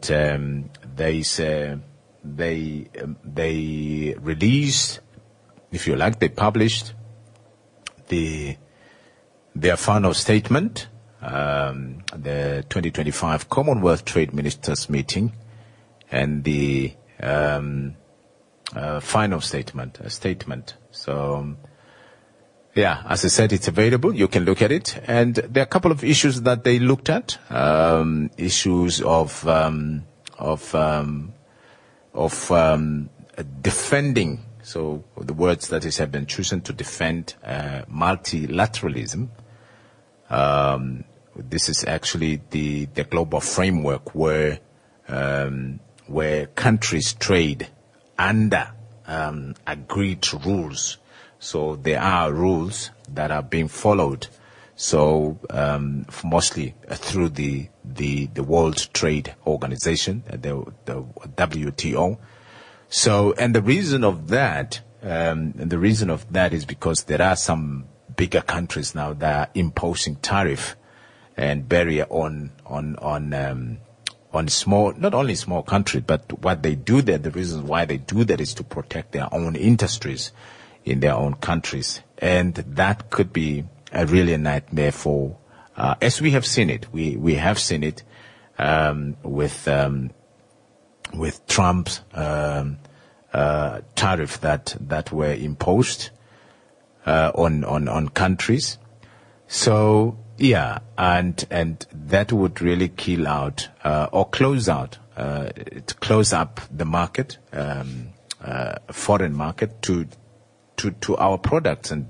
Speaker 1: they released, if you like, they published their final statement, the 2025 Commonwealth Trade Ministers meeting, and the final statement. So, yeah, as I said, it's available. You can look at it, and there are a couple of issues that they looked at. Issues of defending. So the words that have been chosen to defend multilateralism. This is actually the global framework where countries trade under agreed rules. So there are rules that are being followed. So mostly through the World Trade Organization, the WTO. So, and the reason of that is because there are some bigger countries now that are imposing tariff and barrier on small, not only small countries, but what they do there, the reason why they do that is to protect their own industries in their own countries. And that could be really a nightmare for, as we have seen it, we have seen it, with Trump's, tariff that were imposed, on countries. So, yeah, and that would really kill out, or close out, to close up the market, foreign market to our products and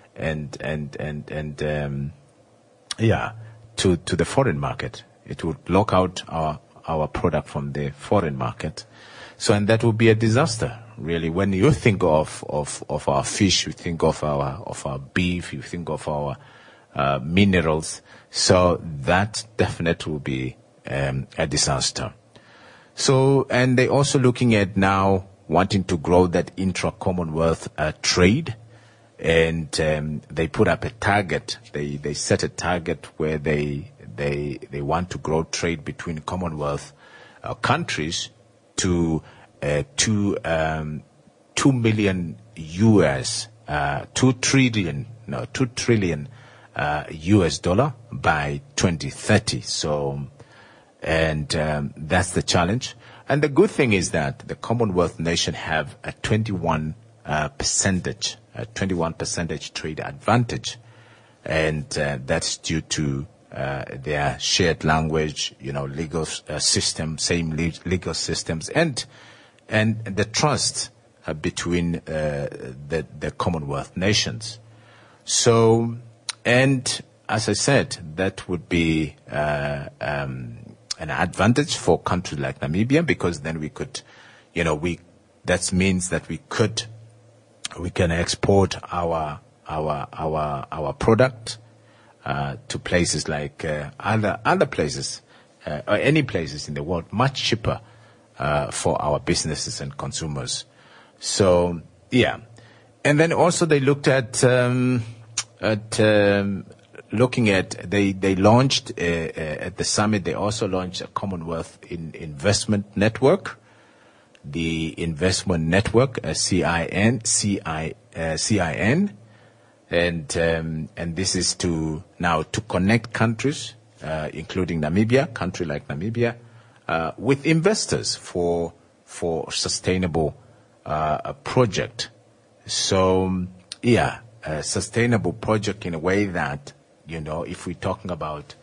Speaker 1: to the foreign market. It would lock out our product from the foreign market. So, and that would be a disaster, really. When you think of our fish, you think of our beef, you think of our minerals. So that definitely will be a disaster. So, and they're also looking at now wanting to grow that intra-Commonwealth trade, and they put up a target. They set a target where they want to grow trade between Commonwealth countries to 2 trillion US dollar by 2030. So, and that's the challenge. And the good thing is that the Commonwealth nation have a 21 percentage trade advantage, and that's due to their shared language, legal system, same legal systems, and the trust between the Commonwealth nations. So, and as I said, that would be an advantage for countries like Namibia, because then we could, that means that we can export our product to places like other places, or any places in the world, much cheaper for our businesses and consumers. So, yeah. And then also they looked at looking at, they launched at the summit, they also launched a Commonwealth Investment Network, the Investment Network, CIN, and this is to connect countries, including Namibia, country like Namibia, with investors for sustainable project. So, yeah, a sustainable project in a way that, if we're talking about,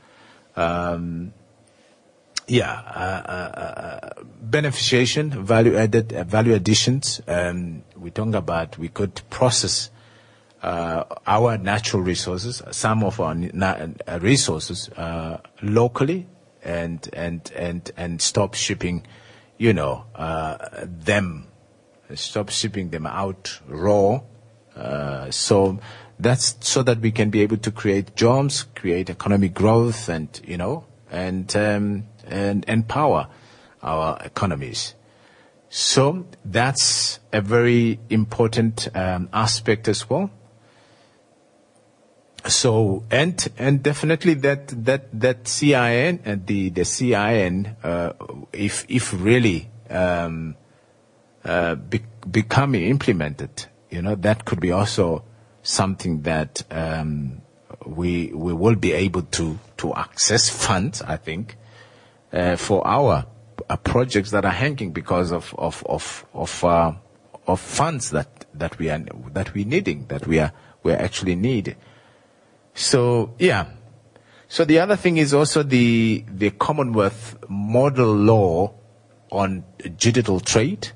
Speaker 1: beneficiation, value additions, we're talking about, we could process our natural resources, some of our resources, locally, and stop shipping, stop shipping them out raw. So that's so that we can be able to create jobs, create economic growth, and empower our economies. So that's a very important aspect as well. So and definitely that CIN and the CIN, if really becoming implemented, that could be also something that we will be able to access funds, I think, for our projects that are hanging because of funds that we're needing, that we're actually needing. So yeah. So the other thing is also the Commonwealth Model Law on Digital Trade,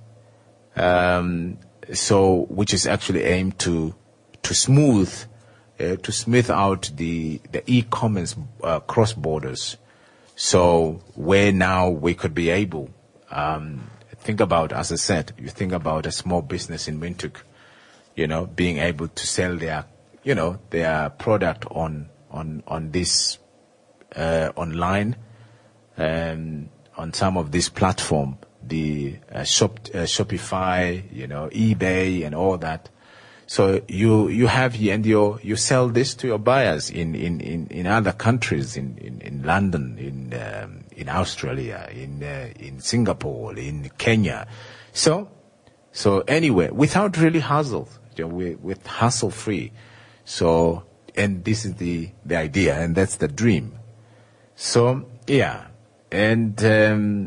Speaker 1: which is actually aimed to smooth out the e-commerce cross borders. So where now we could be able, think about, as I said, you think about a small business in Windhoek, being able to sell their product on this online, on some of this platform, the Shopify, eBay and all that. So you have here, and you sell this to your buyers in other countries, in London, in Australia, in Singapore, in Kenya. So anyway, without really hassle, with hassle free. So, and this is the idea, and that's the dream. So yeah, and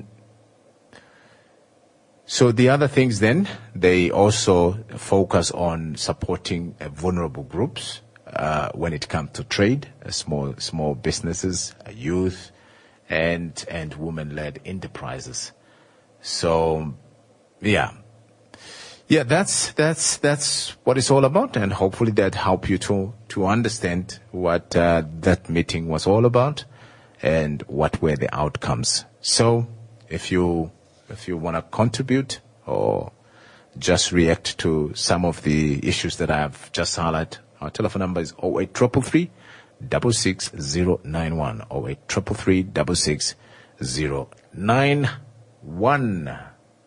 Speaker 1: so the other things then, they also focus on supporting vulnerable groups when it comes to trade, small businesses, youth, and women-led enterprises. So yeah, that's what it's all about, and hopefully that help you to understand what that meeting was all about and what were the outcomes. So if you want to contribute or just react to some of the issues that I've just highlighted, our telephone number is 08333 66091, 08333 66091.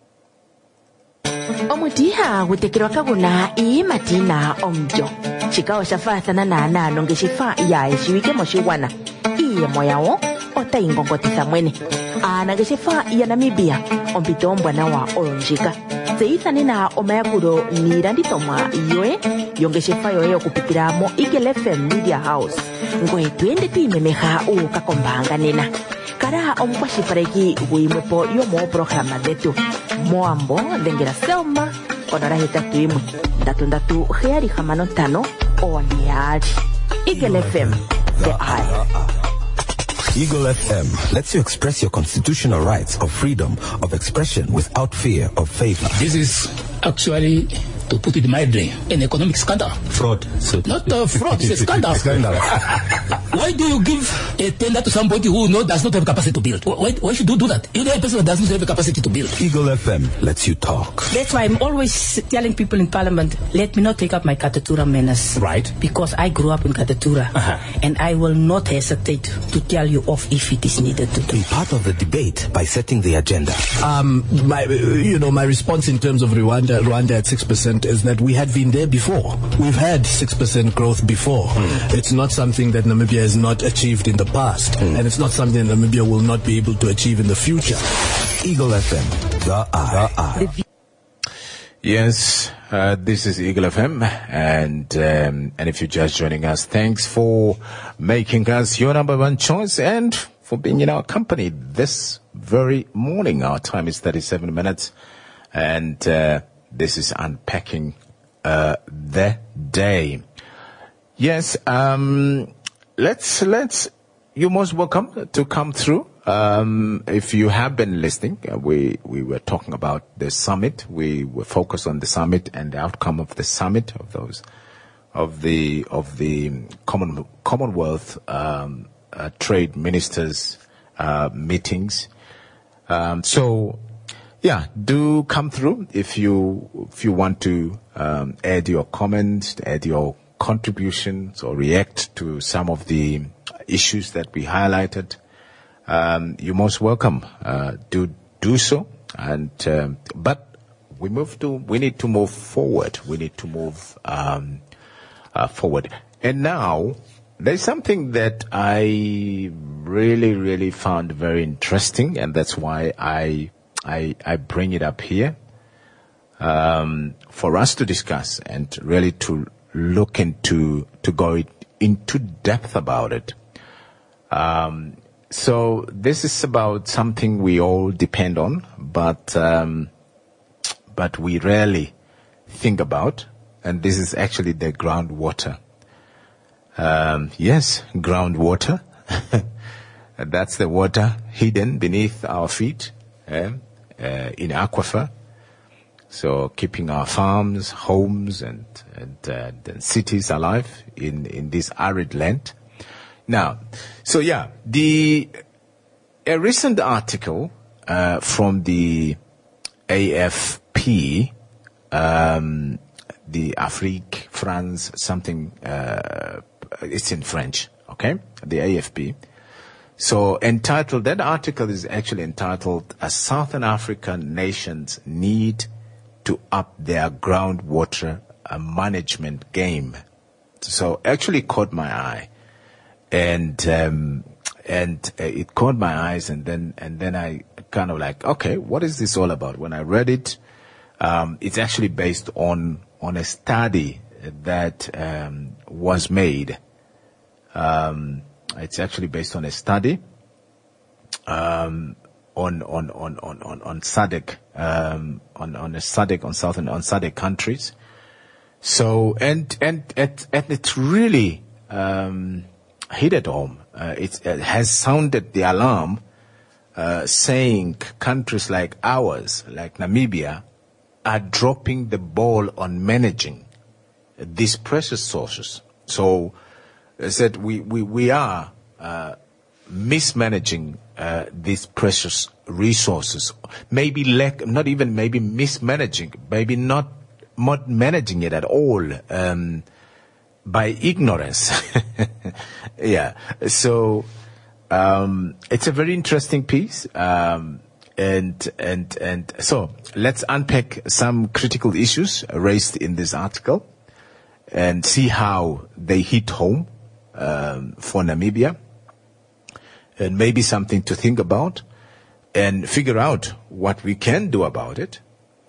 Speaker 2: omutiha gutekerwa kaguna ii matina omjo chikao shafathana na anano ngeshifa ya shiwike moshiwana iye moyawo otaingongotisa mwene ana ngeshifa ya Namibia ompitombwa nawa olonjika zeithane na omayakuro niranditomwa iyoe yongeshifa yoye okupikiramo Eagle FM Media House ngoe twende tuimemeha ukakombanga nena kara omukwashifareki guimwepo yomo programa dhetu moambo dhengera selma onora hetatu imwe 33 oniari Eagle FM the eye.
Speaker 3: Eagle FM lets you express your constitutional rights of freedom of expression without fear of favor.
Speaker 4: This is actually, to put it mildly, an economic scandal.
Speaker 3: Fraud. So
Speaker 4: not fraud, it's a scandal. Why do you give a tender to somebody who does not have capacity to build? Why should you do that? If there is a person that doesn't have a capacity to build.
Speaker 3: Eagle FM lets you talk.
Speaker 5: That's why I'm always telling people in Parliament, let me not take up my Katatura menace.
Speaker 3: Right.
Speaker 5: Because I grew up in Katatura. And I will not hesitate to tell you off if it is needed to do.
Speaker 3: Be part of the debate by setting the agenda.
Speaker 6: My response in terms of Rwanda at 6% is that we had been there before. We've had 6% growth before. It's not something that Namibia has not achieved in the past, and it's not something that Namibia will not be able to achieve in the future.
Speaker 3: Eagle FM, the eye.
Speaker 1: Yes, this is Eagle FM, and if you're just joining us, thanks for making us your number one choice and for being in our company this very morning. Our time is 37 minutes, and this is Unpacking the Day. Yes, you're most welcome to come through. If you have been listening, we were talking about the summit. We were focused on the summit and the outcome of the summit of the Commonwealth trade ministers meetings. So yeah, do come through if you want to add your comments, add your contributions, or react to some of the issues that we highlighted. You're most welcome. Do so. And but we need to move forward. We need to move forward. And now there's something that I really, really found very interesting, and that's why I bring it up here for us to discuss and really to look into, to go into depth about it. So this is about something we all depend on, but we rarely think about, and this is actually the groundwater. Yes, groundwater. That's the water hidden beneath our feet in aquifer. So keeping our farms, homes, and cities alive in this arid land. Now, so yeah, a recent article from the AFP, the Afrique France something, it's in French, okay? The AFP. So entitled, that article is actually entitled, "A Southern African Nations Need to Up Their Groundwater Management Game." So actually caught my eye. And it caught my eyes, and then I kind of like, okay, what is this all about? When I read it, it's actually based on a study that was made. It's actually based on a study on SADC, on SADC countries. So and it's really hit at home. It has sounded the alarm, saying countries like ours, like Namibia, are dropping the ball on managing these precious sources. So they said we are mismanaging these precious resources. Maybe not even maybe mismanaging, maybe not managing it at all. By ignorance. Yeah. So, it's a very interesting piece. And so let's unpack some critical issues raised in this article and see how they hit home, for Namibia, and maybe something to think about and figure out what we can do about it.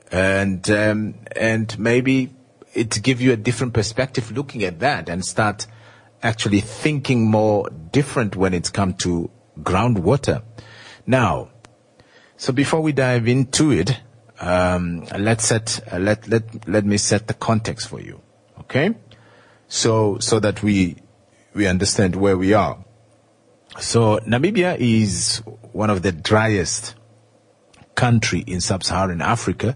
Speaker 1: And maybe it give you a different perspective looking at that and start actually thinking more different when it's come to groundwater. Now, so before we dive into it, let me set the context for you, okay? So that we understand where we are. So Namibia is one of the driest country in sub-Saharan Africa,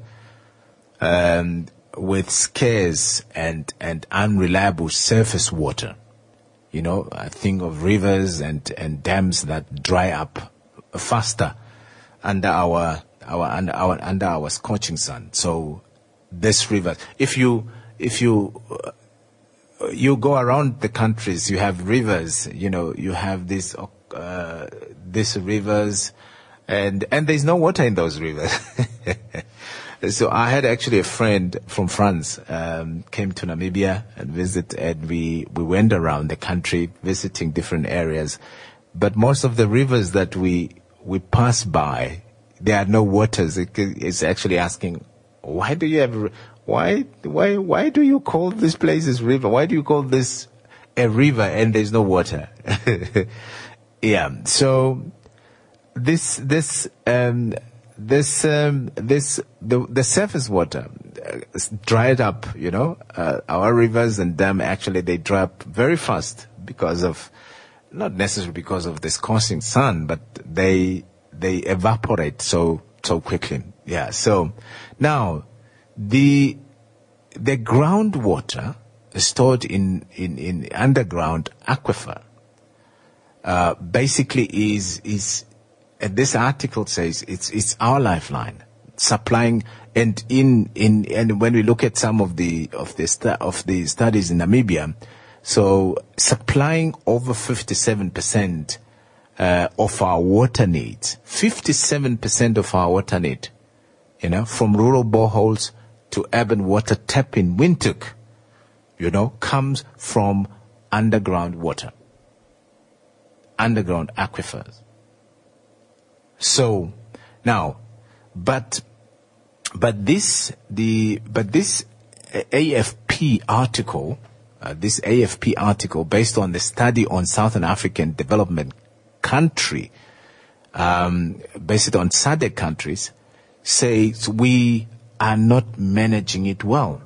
Speaker 1: with scarce and unreliable surface water. You know, I think of rivers and dams that dry up faster under our scorching sun. So this river, if you go around the countries, you have rivers. You know, you have these rivers, and there's no water in those rivers. So I had actually a friend from France, came to Namibia and visited, and we went around the country visiting different areas. But most of the rivers that we pass by, there are no waters. It's actually asking, why do you call this place river? Why do you call this a river and there's no water? Yeah. So the surface water dried up, you know. Our rivers and dams, actually, they dry up very fast because of, not necessarily because of the scorching sun, but they evaporate so quickly. Yeah. So now the groundwater stored in underground aquifer basically is this article says it's our lifeline, supplying, and when we look at some of the studies in Namibia, so supplying over 57% of our water needs, 57% of our water need, you know, from rural boreholes to urban water tap in Windhoek, you know, comes from underground water. underground aquifers. So now, but this AFP article, based on the study on Southern African development country, based on SADC countries, says we are not managing it well.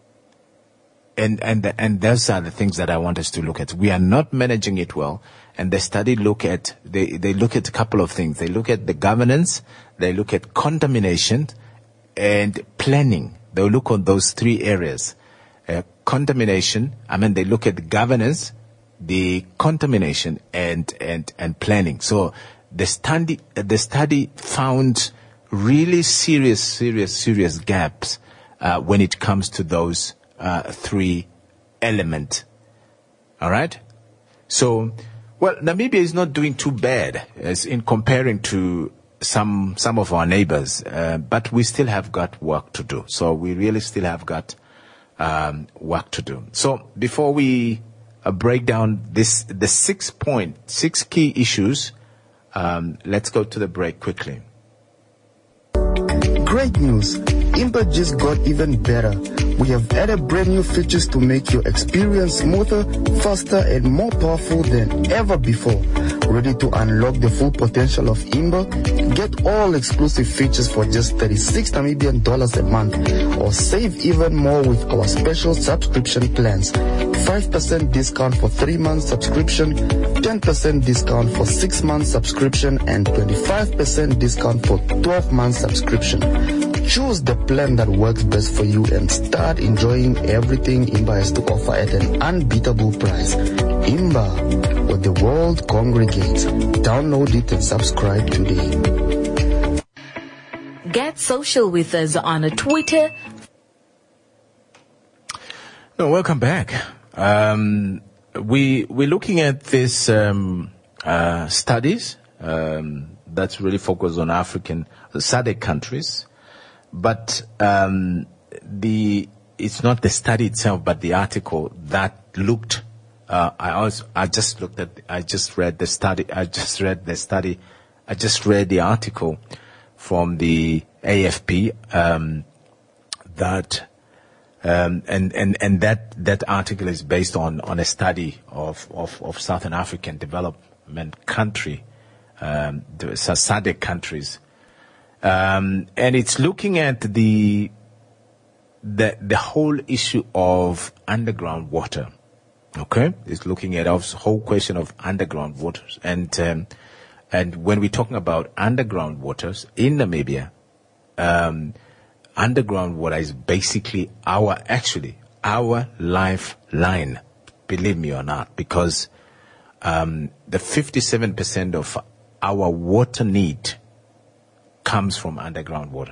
Speaker 1: And those are the things that I want us to look at. We are not managing it well. And the study they look at a couple of things. They look at the governance, they look at contamination and planning. They'll look on those three areas. Contamination, they look at the governance, the contamination and planning. So the study found really serious gaps when it comes to those three elements. All right? So, well, Namibia is not doing too bad as in comparing to some of our neighbors, but we still have got work to do. So we really still have got work to do. So before we break down the 6 key issues, let's go to the break quickly.
Speaker 10: Great news! Impa just got even better. We have added brand new features to make your experience smoother, faster, and more powerful than ever before. Ready to unlock the full potential of Imba? Get all exclusive features for just 36 Namibian dollars a month, or save even more with our special subscription plans. 5% discount for 3 months subscription, 10% discount for 6 months subscription, and 25% discount for 12 months subscription. Choose the plan that works best for you and start enjoying everything Imba has to offer at an unbeatable price. Imba, where the world congregates. Download it and subscribe today.
Speaker 2: Get social with us on Twitter.
Speaker 1: No, welcome back. We're looking at this studies that's really focused on African SADC countries. But it's not the study itself, but the article that looked. I just read the article from the AFP that that article is based on a study of Southern African development country, the SADC countries. And it's looking at the whole issue of underground water. Okay, it's looking at the whole question of underground waters, and when we're talking about underground waters in Namibia, underground water is basically our lifeline. Believe me or not, because the 57% of our water need comes from underground water.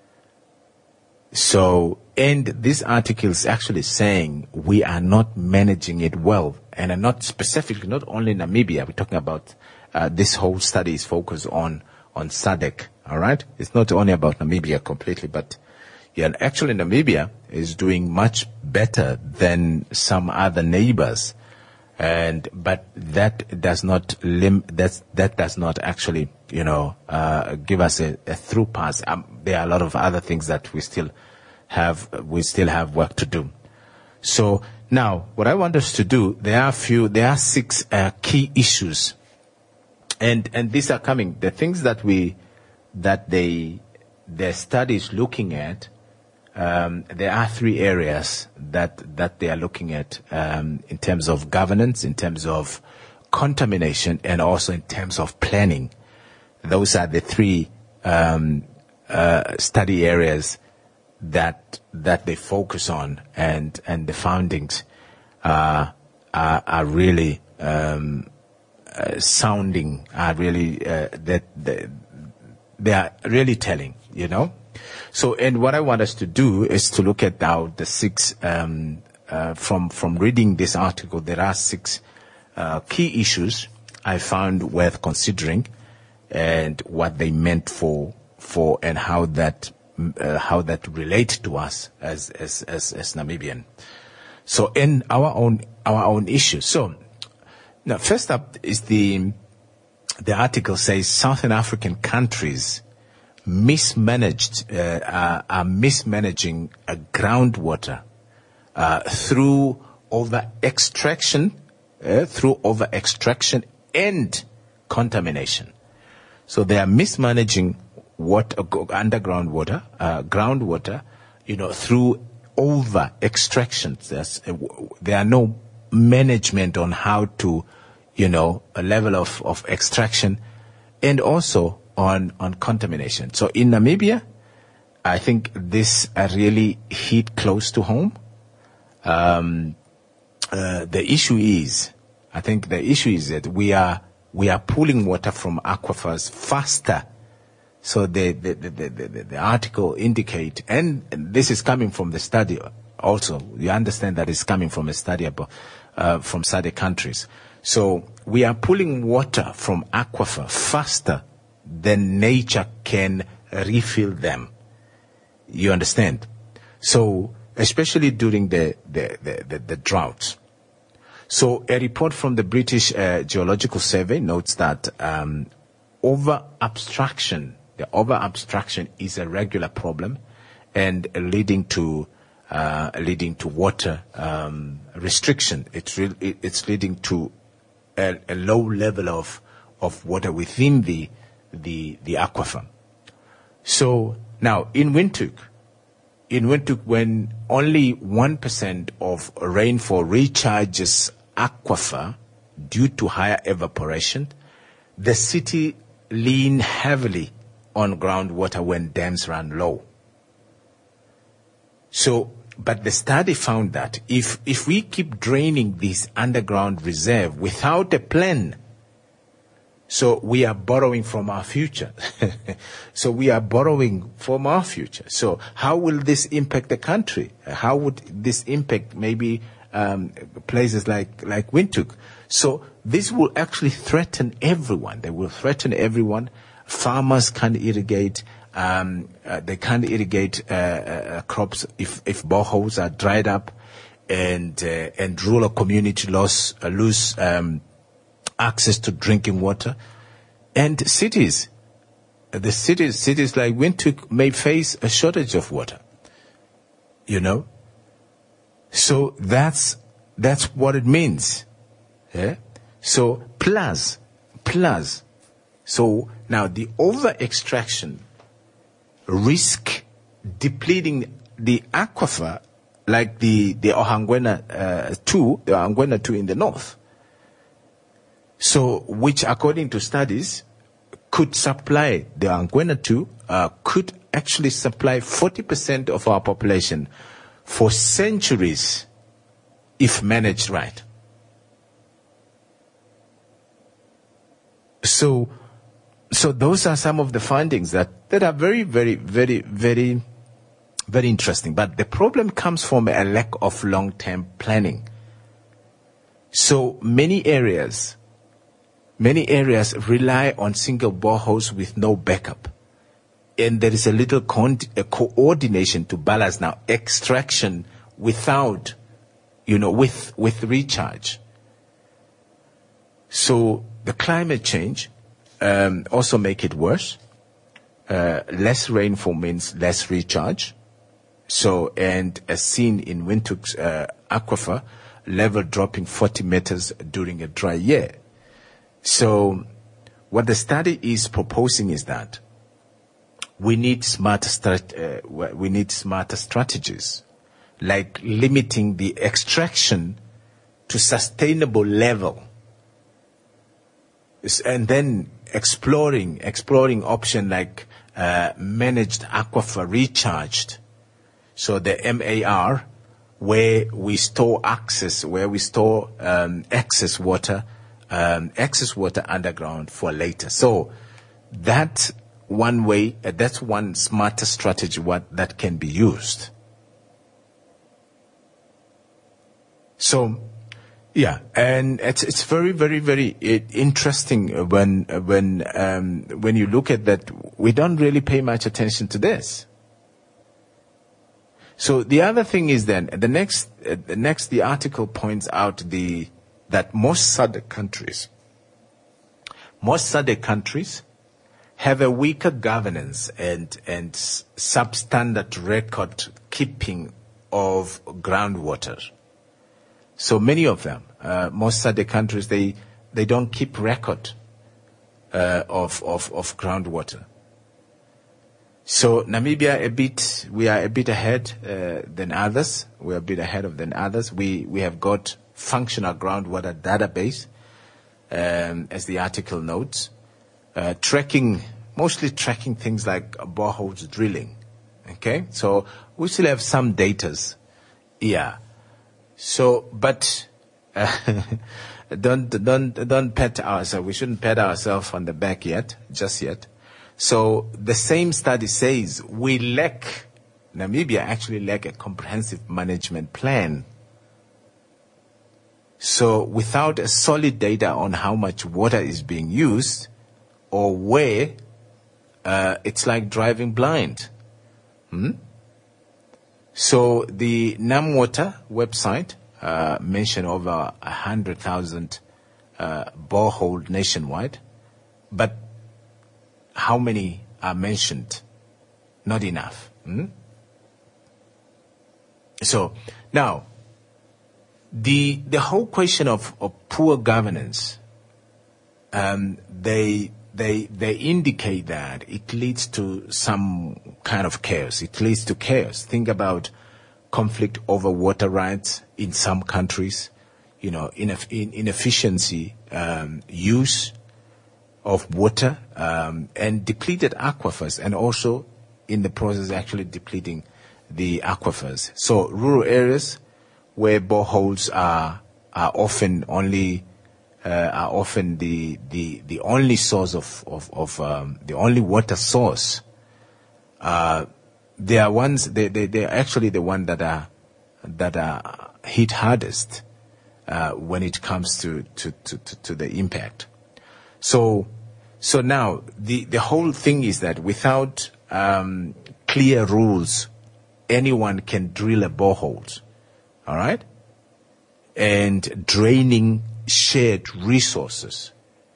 Speaker 1: So, and this article is actually saying we are not managing it well, and not specifically, not only Namibia. We're talking about this whole study is focused on SADC. All right, it's not only about Namibia completely, but yeah, actually Namibia is doing much better than some other neighbors, but that does not actually give us a through pass. There are a lot of other things that we still have work to do. So now, what I want us to do, there are 6 key issues, and these are coming. The things that the study is looking at. There are 3 areas that they are looking at in terms of governance, in terms of contamination, and also in terms of planning. Those are the 3 study areas that they focus on, and the findings are really sounding, are really that they are really telling, So, and what I want us to do is to look at now the 6 from reading this article. There are 6 key issues I found worth considering, and what they meant for and how that relate to us as Namibian. So in our own issues. So now, first up is the the article says Southern African countries are mismanaging groundwater through over extraction and contamination. So they are mismanaging underground water, groundwater, through over extraction. There are no management on how to, a level of extraction, and also on contamination. So in Namibia, I think this really hit close to home. The issue is that we are pulling water from aquifers faster. So the article indicate, and this is coming from the study also. You understand that it's coming from a study about, from SADC countries. So we are pulling water from aquifer faster than nature can refill them. You understand? So especially during the droughts. So a report from the British Geological Survey notes that over-abstraction is a regular problem and leading to water restriction. It's leading to a low level of water within the aquifer. So now in Windhoek, when only 1% of rainfall recharges aquifer due to higher evaporation, the city lean heavily on groundwater when dams run low. So, but the study found that if we keep draining this underground reserve without a plan, so we are borrowing from our future. So how will this impact the country? How would this impact maybe places like Windhoek? So this will actually threaten everyone. They will threaten everyone. Farmers can't irrigate. They can't irrigate crops if boreholes are dried up, and rural community lose access to drinking water, and cities like Windhoek may face a shortage of water. So that's what it means. Yeah. So plus. So now the over extraction risk depleting the aquifer, like the Ohangwena 2 in the north. So, which according to studies could supply, the Ohangwena 2 could actually supply 40% of our population for centuries if managed right. So those are some of the findings that are very, very, very, very, very interesting. But the problem comes from a lack of long-term planning. So many areas rely on single boreholes with no backup. And there is a little coordination to balance now extraction without, with recharge. So the climate change also make it worse. Less rainfall means less recharge. So, and as seen in Windhoek's aquifer, level dropping 40 meters during a dry year. So, what the study is proposing is that we need smarter strategies, like limiting the extraction to sustainable level, and then exploring option like managed aquifer recharged. So the MAR, where we store excess water underground for later. So that's one way, that's one smarter strategy that can be used. So, yeah, and it's very, very, very interesting when you look at that. We don't really pay much attention to this. So the other thing is then the article points out that most SADC countries most other countries have a weaker governance and substandard record keeping of groundwater. So many of them, most other countries, they don't keep record of groundwater. So Namibia we are a bit ahead than others. We are a bit ahead than others. We have got functional groundwater database, as the article notes, mostly tracking things like boreholes drilling. Okay, so we still have some datas. Yeah. So, but don't pat ourselves. We shouldn't pat ourselves on the back just yet. So the same study says Namibia actually lack a comprehensive management plan. So without a solid data on how much water is being used or where, it's like driving blind. So the NamWater website mentioned over 100,000 boreholes nationwide, but how many are mentioned? Not enough. So now, the whole question of poor governance, they indicate that it leads to some kind of chaos. It leads to chaos. Think about conflict over water rights in some countries, inefficiency, use of water, and depleted aquifers, and also in the process actually depleting the aquifers. So rural areas where boreholes are often the only source of the only water source. They are actually the ones that are hit hardest when it comes to the impact. So now the whole thing is that without clear rules, anyone can drill a borehole, all right, and draining shared resources,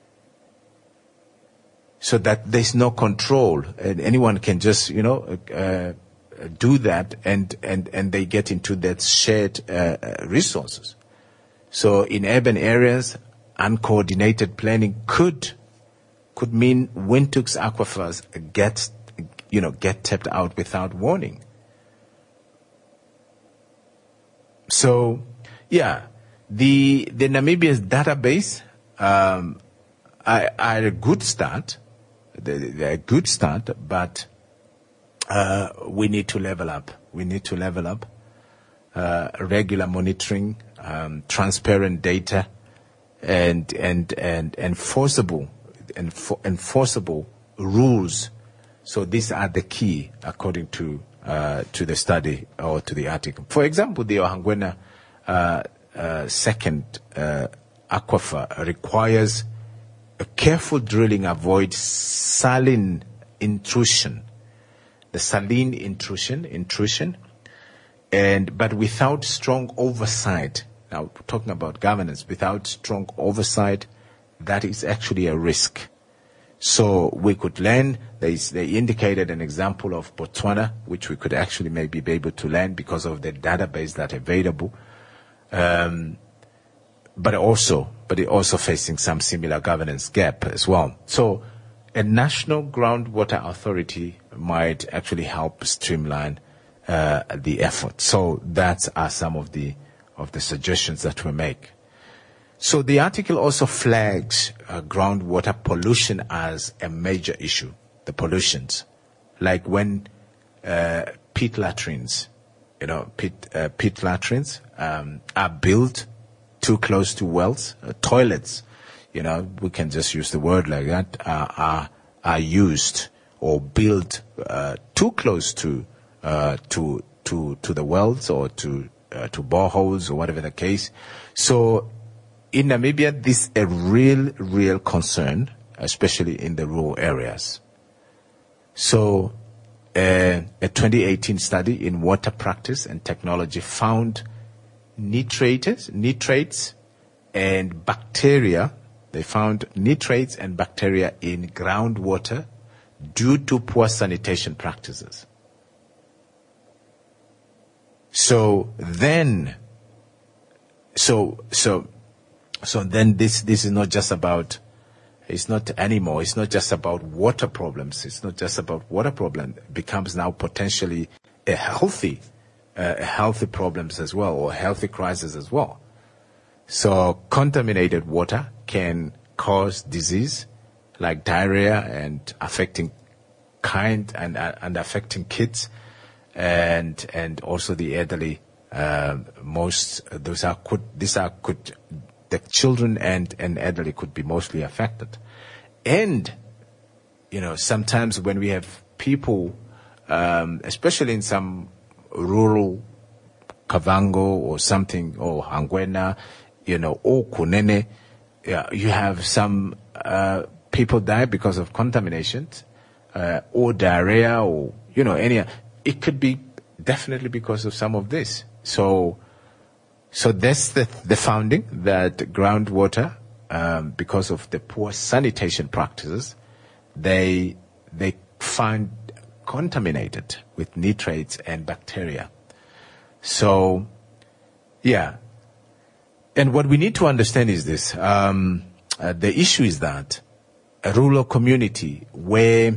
Speaker 1: so that there's no control, and anyone can just do that, and they get into that shared resources. So in urban areas, uncoordinated planning could mean Windhoek's aquifers get tapped out without warning. So, yeah, the Namibia's database are a good start. They're a good start, but we need to level up. We need to level up. Regular monitoring, transparent data, and enforceable rules. So these are the key, according to the study or to the article. For example, the Ohangwena second aquifer requires a careful drilling, avoid saline intrusion. The saline intrusion, but without strong oversight. Now, talking about governance, without strong oversight, that is actually a risk. So we could learn. They indicated an example of Botswana, which we could actually maybe be able to learn because of the database that's available. But also facing some similar governance gap as well. So a national groundwater authority might actually help streamline the effort. So that are some of the suggestions that we make. So the article also flags groundwater pollution as a major issue. The pollutions, like when pit latrines, pit latrines are built too close to wells, toilets. We can just use the word like that. Are used or built too close to the wells or to boreholes or whatever the case. So in Namibia, this is a real concern, especially in the rural areas. So a 2018 study in water practice and technology found nitrates and bacteria They found nitrates and bacteria in groundwater due to poor sanitation practices. So then this is not just about, it's not anymore, it's not just about water problems, it's not just about water problem. It becomes now potentially a healthy problems as well, or a healthy crisis as well. So contaminated water can cause disease like diarrhea and affecting affecting kids and also the elderly. The children and elderly could be mostly affected. And, sometimes when we have people, especially in some rural Kavango or something, or Angwena, or Kunene, you have some people die because of contamination, or diarrhea, or, it could be definitely because of some of this. So that's the finding, that groundwater, because of the poor sanitation practices, they find contaminated with nitrates and bacteria. So, yeah. And what we need to understand is this. The issue is that a rural community where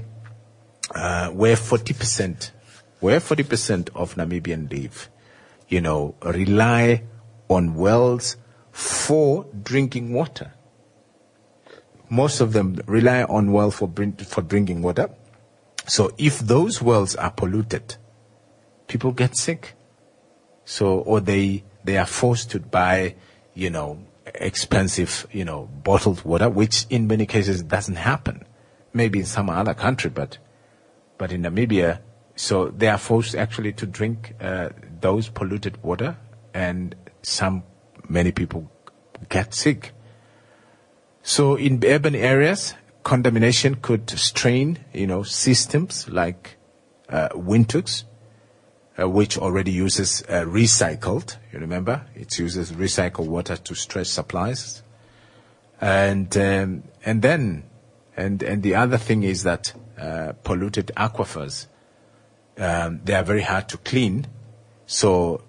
Speaker 1: 40% of Namibian live, rely on wells for drinking water. Most of them rely on wells for drinking water. So if those wells are polluted, people get sick. So, or they are forced to buy, expensive, bottled water, which in many cases doesn't happen. Maybe in some other country, but in Namibia, so they are forced actually to drink those polluted water, and many people get sick. So in urban areas, contamination could strain, systems like Windhoek's, which already uses recycled. You remember, it uses recycled water to stretch supplies, and the other thing is that polluted aquifers, they are very hard to clean. So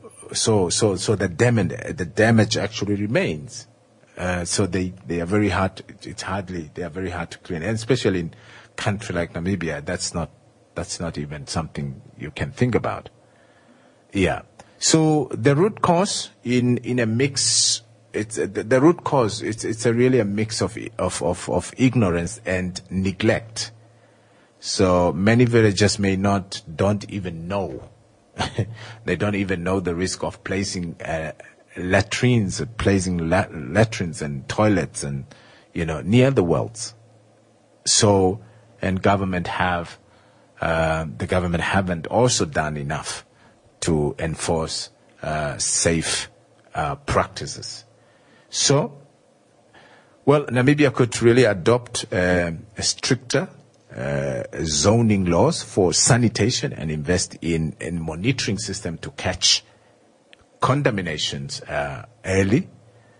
Speaker 1: the damage actually remains. So they are very hard. They are very hard to clean, and especially in country like Namibia, that's not even something you can think about. Yeah. So the root cause in a mix. It's really a mix of ignorance and neglect. So many villagers don't even know. They don't even know the risk of placing latrines and toilets and near the wells. So, and the government haven't also done enough to enforce safe practices. So, well, Namibia could really adopt a stricter zoning laws for sanitation and invest in monitoring system to catch contaminations early,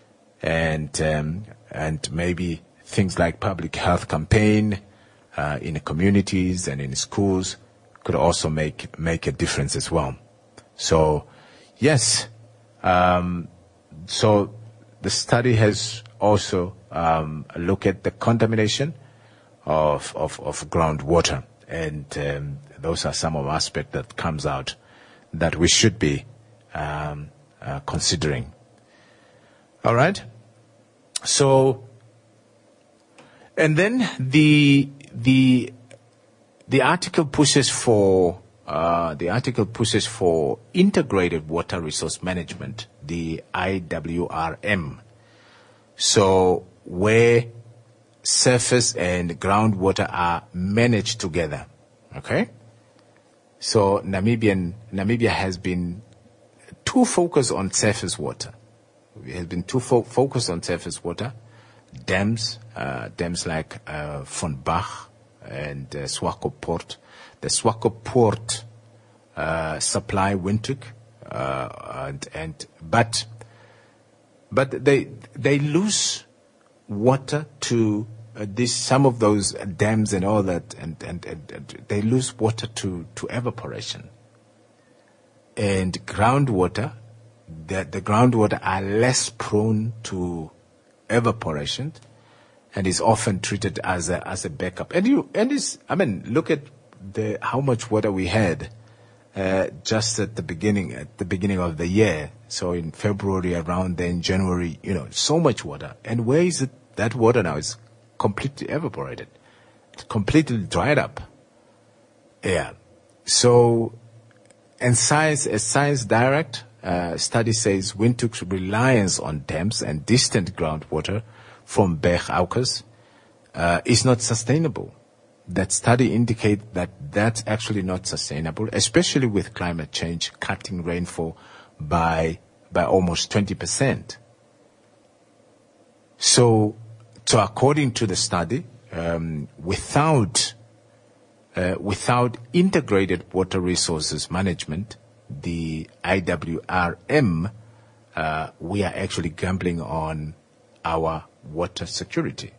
Speaker 1: and maybe things like public health campaign in the communities and in schools could also make a difference as well. So, yes, so the study has also looked at the contamination of groundwater, and those are some of the aspects that comes out that we should be considering. All right. So, and then the article pushes for integrated water resource management, the IWRM. So where surface and groundwater are managed together. Okay? So Namibia has been too focused on surface water. We have been too focused on surface water. Dams like Von Bach and Swakopmund. The Swakopmund supply Windhoek, but they lose water to some of those dams and all that, and they lose water to evaporation. And groundwater, the groundwater are less prone to evaporation, and is often treated as a backup. Look at how much water we had just at the beginning of the year. So in February, around then, January, so much water. And where is it? That water now is completely evaporated. It's completely dried up. Yeah. So, and Science Direct study says Windhoek's reliance on dams and distant groundwater from Bergaukers is not sustainable. That study indicates that that's actually not sustainable, especially with climate change cutting rainfall by almost 20%. So according to the study, without integrated water resources management, the IWRM, we are actually gambling on our water security.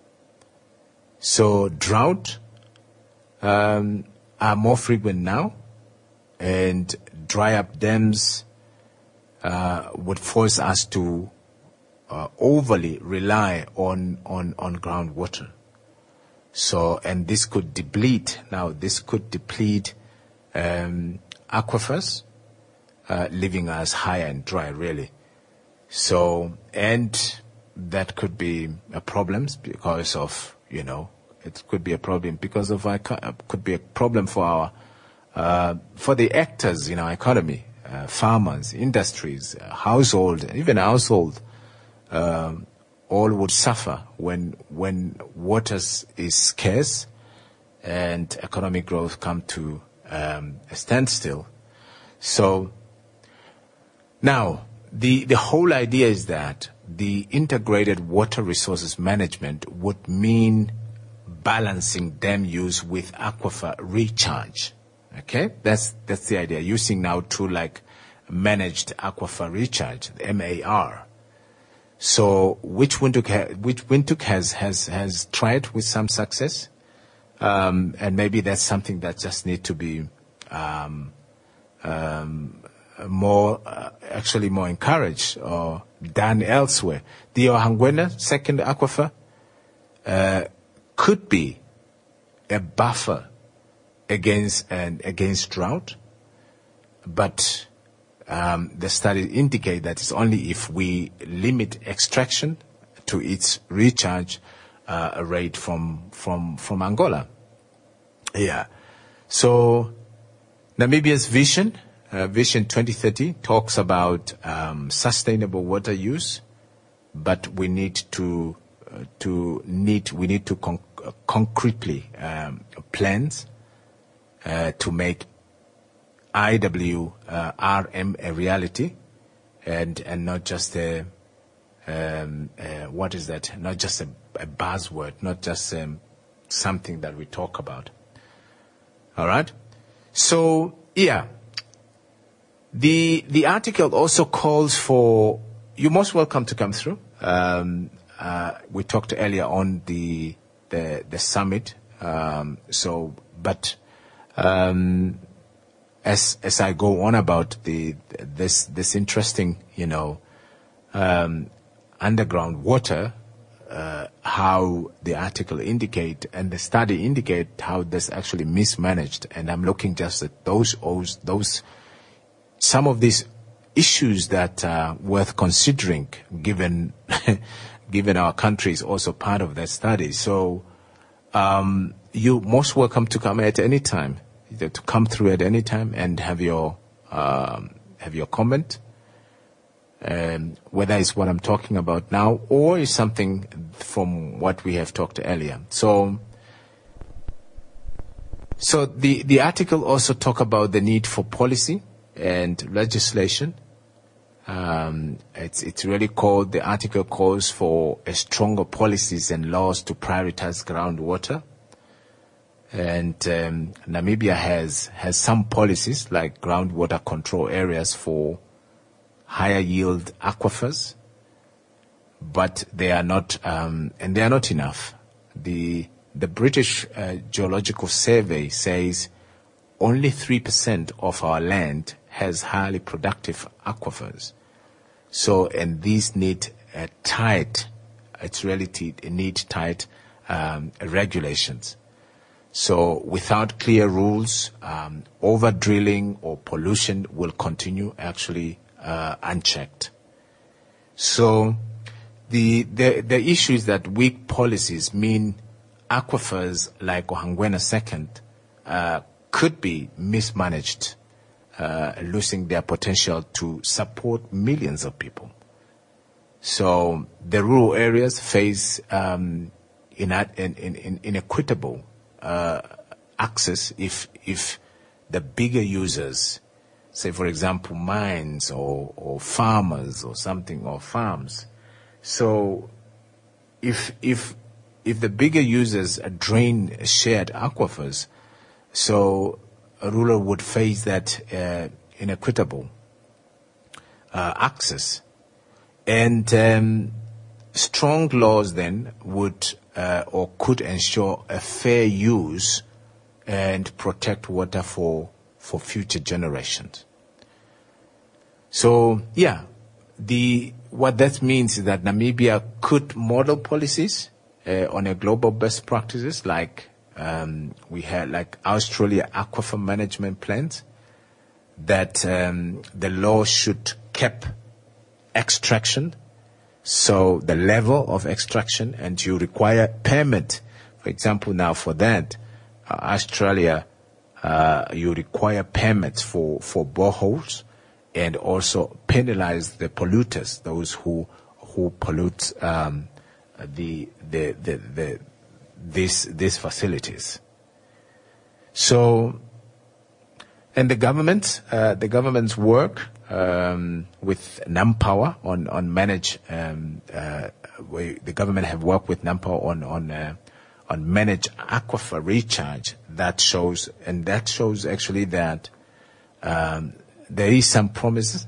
Speaker 1: So drought are more frequent now, and dry up dams would force us to overly rely on groundwater. So, and this could deplete aquifers, leaving us high and dry, really. So, and that could be a problem because of, it could be a problem because of could be a problem for for the actors in our economy, farmers, industries, household, all would suffer when water is scarce and economic growth come to a standstill. So now the whole idea is that the integrated water resources management would mean balancing dam use with aquifer recharge. Okay, that's the idea. Using now tool like managed aquifer recharge, MAR. So which Windhoek has tried with some success, and maybe that's something that just need to be more encouraged or done elsewhere. The Ohangwena second aquifer could be a buffer against drought, but the studies indicate that it's only if we limit extraction to its recharge rate from Angola. Yeah. So Namibia's Vision 2030 talks about sustainable water use, but we need to concretely plans to make IWRM a reality, and not just a what is that? Not just a buzzword, not just something that we talk about. All right. So yeah, the article also calls for. You're most welcome to come through. We talked earlier on the summit. As I go on about this interesting, underground water, how the article indicate and the study indicate how this actually mismanaged, and I'm looking just at those some of these issues that are worth considering, given our country is also part of that study. So you're most welcome to come at any time. To come through at any time and have your comment, whether it's what I'm talking about now or is something from what we have talked earlier. So the article also talk about the need for policy and legislation. It's really called, the article calls for a stronger policies and laws to prioritize groundwater. And Namibia has some policies like groundwater control areas for higher yield aquifers, but they are not, and they are not enough. The British Geological Survey says only 3% of our land has highly productive aquifers. So, and these need tight regulations. So, without clear rules, over drilling or pollution will continue actually unchecked. So, the issue is that weak policies mean aquifers like Ohangwena Second could be mismanaged, losing their potential to support millions of people. So the rural areas face inequitable access if the bigger users, say for example mines or farmers or something, or farms. So if the bigger users drain shared aquifers, so a ruler would face that inequitable access. And strong laws then would or could ensure a fair use and protect water for future generations. So, yeah, what that means is that Namibia could model policies on a global best practices like we had like Australia aquifer management plans, that the law should cap extraction, so the level of extraction, and you require permit. For example, now for that, Australia, you require permits for boreholes, and also penalize the polluters, those who pollute these facilities. So, and the government's work with NamPower on manage. The government have worked with NamPower on manage aquifer recharge. That shows actually that there is some promises.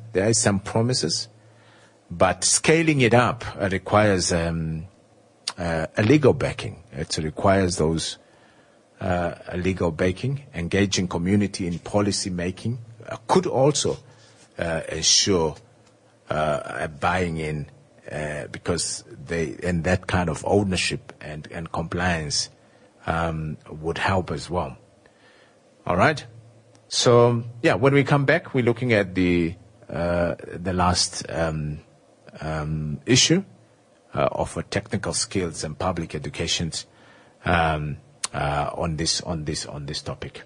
Speaker 1: But scaling it up requires a legal backing. It requires those legal backing. Engaging community in policy making could also ensure a buying in, because that kind of ownership and compliance would help as well. All right. So yeah, when we come back, we're looking at the last issue of technical skills and public education on this topic.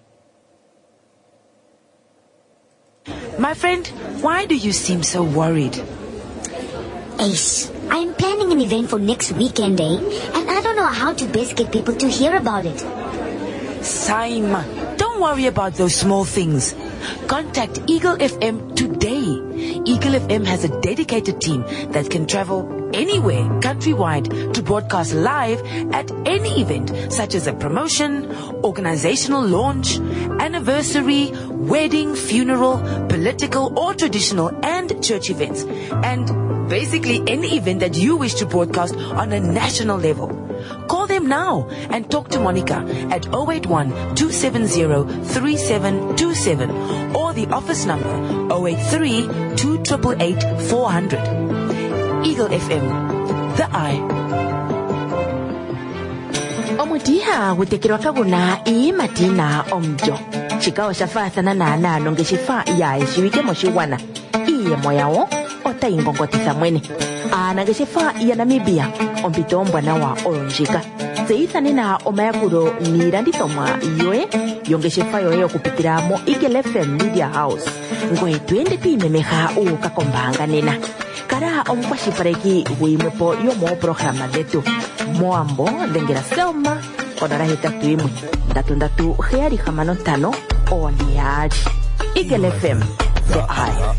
Speaker 2: My friend, why do you seem so worried?
Speaker 11: Ace, I'm planning an event for next weekend, and I don't know how to best get people to hear about it.
Speaker 2: Saima, don't worry about those small things. Contact Eagle FM today. Eagle FM has a dedicated team that can travel anywhere countrywide to broadcast live at any event, such as a promotion, organizational launch, anniversary, wedding, funeral, political or traditional and church events, and basically any event that you wish to broadcast on a national level. Call them now and talk to Monica at 081-270-3727 or the office number 083-288-400. Eagle FM, the eye. Omutiha gutekirwa kaguna ii matina omjo. Chikao shafathana na nongeshifa ya ishiwike moshiwana. Iye moyao ota ingongotisa mwene. Nageshifa ya Namibia ompitombwa na wa olonjika. Zeithane na omayakuro nirandithomwa yoe yongeshifa yoe kupitira mo Eagle FM Media House. Ngoe twende tuimemeha ukakombanga nena. Kara omkwashipareki wimwepo yomo programa detu. Moambo dengera selma onara hetatu imwe. Ndatu heari hamano tano oniari. Eagle FM, the eye.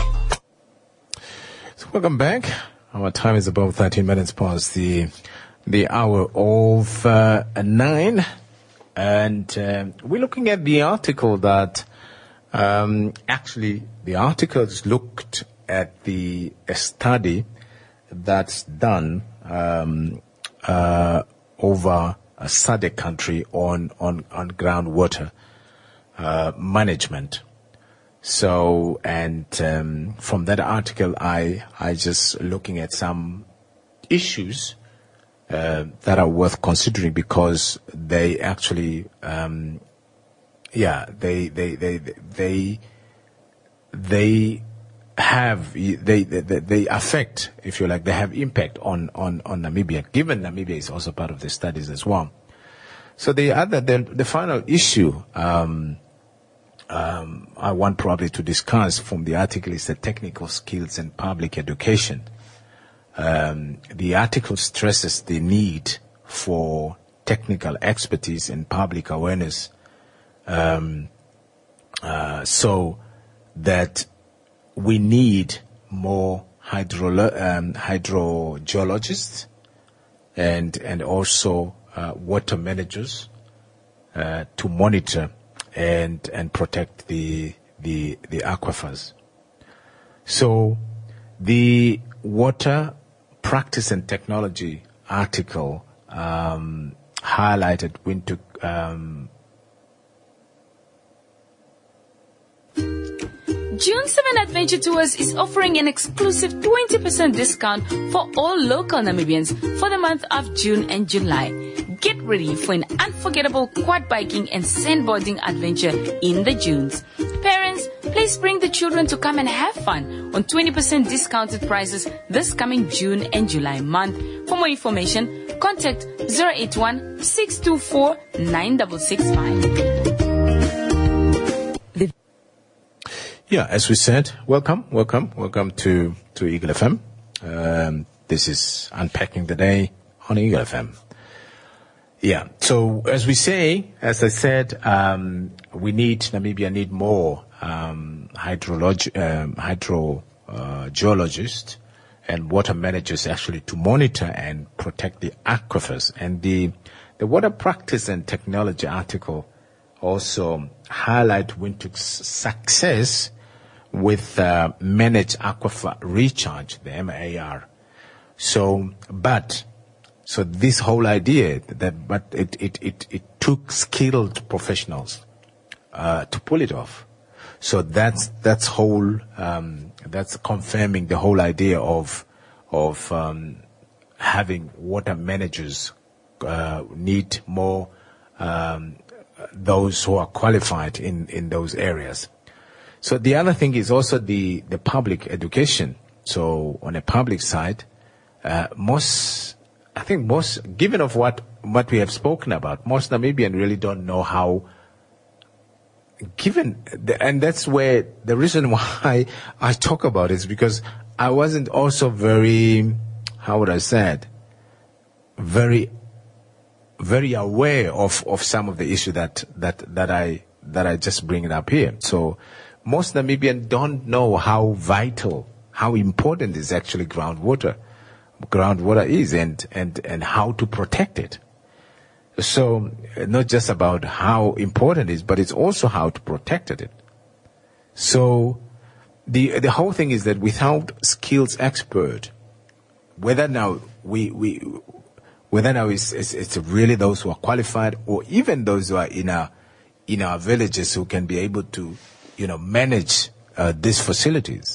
Speaker 1: So welcome back. Our time is about 13 minutes past the hour of 9. And we're looking at the article that actually the articles looked at a study that's done over a SADC country on groundwater management. So, and from that article, I just looking at some issues that are worth considering, because they actually, they affect, if you like, they have impact on Namibia, given Namibia is also part of the studies as well. So the final issue I want probably to discuss from the article is the technical skills and public education. The article stresses the need for technical expertise and public awareness, so that we need more hydrogeologists and also water managers to monitor and protect the aquifers. So the water practice and technology article highlighted Windhoek
Speaker 12: June 7 Adventure Tours is offering an exclusive 20% discount for all local Namibians for the month of June and July. Get ready for an unforgettable quad biking and sandboarding adventure in the Dunes. Parents, please bring the children to come and have fun on 20% discounted prices this coming June and July month. For more information, contact 081 624 9665.
Speaker 1: Yeah, as we said, welcome to Eagle FM. This is Unpacking the Day on Eagle FM. Yeah, so as I said, Namibia need more hydrogeologists and water managers actually to monitor and protect the aquifers. And the water practice and technology article also highlight Windhoek's success with managed aquifer recharge, the MAR. So this whole idea but it took skilled professionals to pull it off. So that's confirming the whole idea of having water managers need more those who are qualified in those areas. So the other thing is also the public education. So on a public side, given of what we have spoken about, most Namibians really don't know how, and that's where the reason why I talk about it is because I wasn't also very, very aware of some of the issue that I just bring it up here. So most Namibians don't know how vital, how important is actually groundwater is and how to protect it. So not just about how important it is, but it's also how to protect it. So the whole thing is that without skills expert, whether now it's really those who are qualified or even those who are in our villages who can be able to manage these facilities.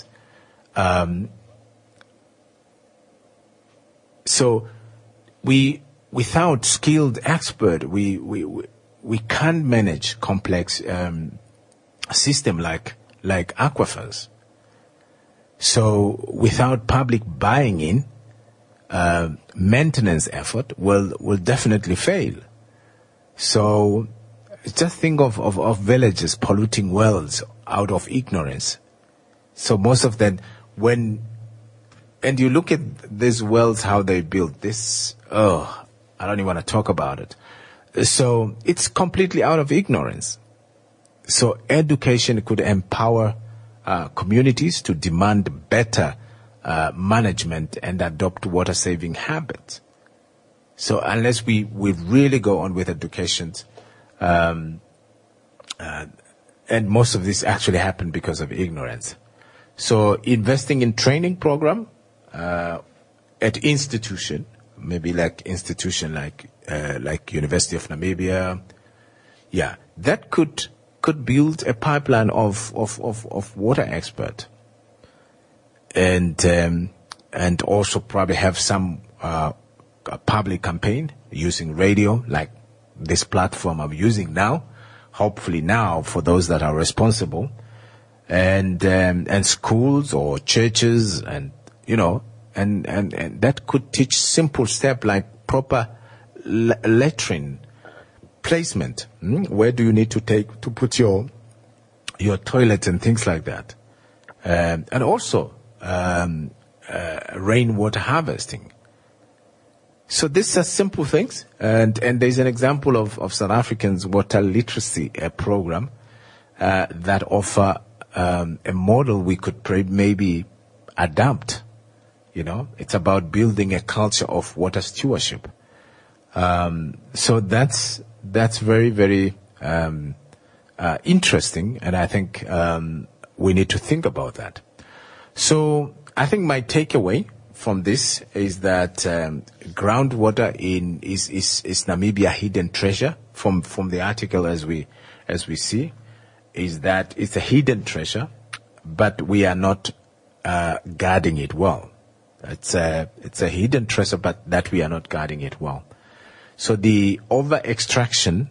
Speaker 1: So without skilled expert, we can't manage complex system like aquifers. So without public buying in, maintenance effort will definitely fail. So just think of villages polluting wells out of ignorance. So most of them, and you look at these wells, how they built this, I don't even want to talk about it. So it's completely out of ignorance. So education could empower communities to demand better management and adopt water-saving habits. So unless we really go on with education, and most of this actually happened because of ignorance. So investing in training program at institution, maybe like University of Namibia, that could build a pipeline of water expert, and also probably have some a public campaign using radio, like this platform I'm using now. Hopefully now, for those that are responsible, and schools or churches, and and that could teach simple step like proper latrine placement. Where do you need to put your toilet and things like that, and also rainwater harvesting. So these are simple things, and there's an example of South Africans' water literacy program that offer a model we could maybe adapt. It's about building a culture of water stewardship. So that's very, very interesting, and I think we need to think about that. So I think my takeaway from this is that groundwater is Namibia hidden treasure. From the article as we see, is that it's a hidden treasure, but we are not guarding it well. It's a hidden treasure, but that we are not guarding it well. So the over extraction,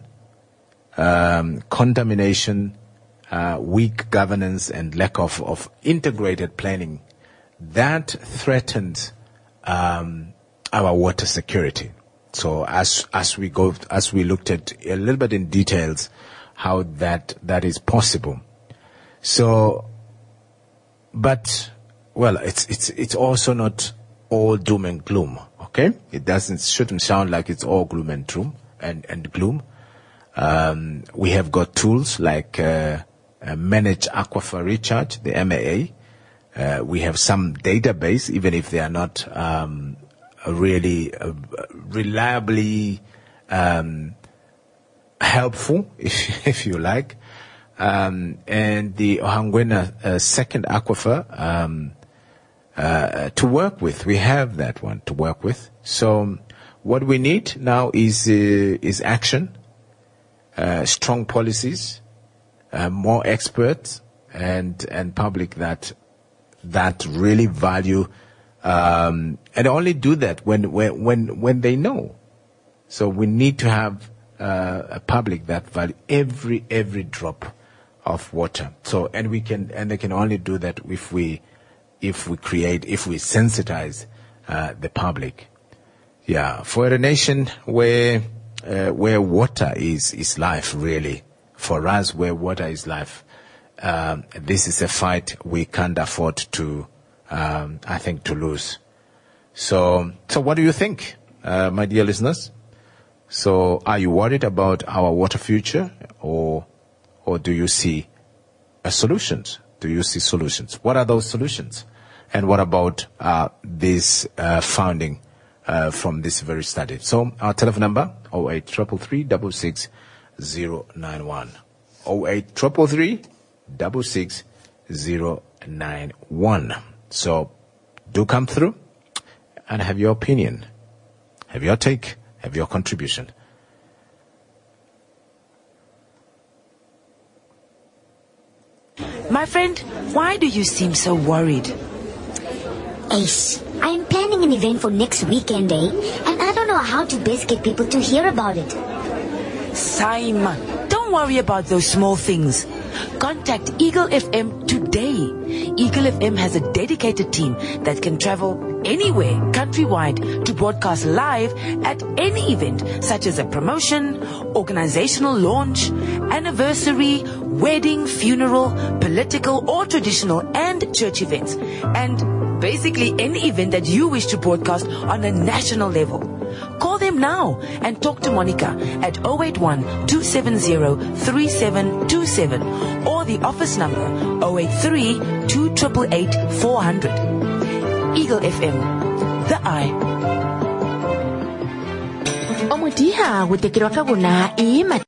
Speaker 1: contamination, weak governance, and lack of integrated planning, that threatens our water security. So as we looked at a little bit in details how that is possible. So, but well, it's also not all doom and gloom. Okay, shouldn't sound like it's all gloom and gloom. We have got tools like Managed Aquifer Recharge, the MAA. We have some database, even if they are not really reliably helpful, if you like. And the Ohangwena second aquifer to work with. We have that one to work with. So what we need now is action, strong policies, more experts, and public that really value, and only do that when they know. So we need to have a public that value every drop of water. So and they can only do that if we sensitize the public. Yeah, for a nation where water is life, really, for us where water is life. This is a fight we can't afford to, I think, to lose. So what do you think, my dear listeners? So are you worried about our water future, or do you see solutions? Do you see solutions? What are those solutions? And what about this founding from this very study? So our telephone number, 0833 66091. 0833 66091. So do come through and have your opinion, have your take, have your contribution.
Speaker 2: My friend, why do you seem so worried?
Speaker 11: Ace, I'm planning an event for next weekend, and I don't know how to best get people to hear about it.
Speaker 2: Simon, don't worry about those small things. Contact Eagle FM today. Eagle FM has a dedicated team that can travel anywhere countrywide to broadcast live at any event, such as a promotion, organizational launch, anniversary, wedding, funeral, political or traditional, and church events. And basically any event that you wish to broadcast on a national level. Call them now and talk to Monica at 081-270-3727 or the office number 083-288-400. Eagle FM, the eye. Omutiha gutekirwa kaguna ima.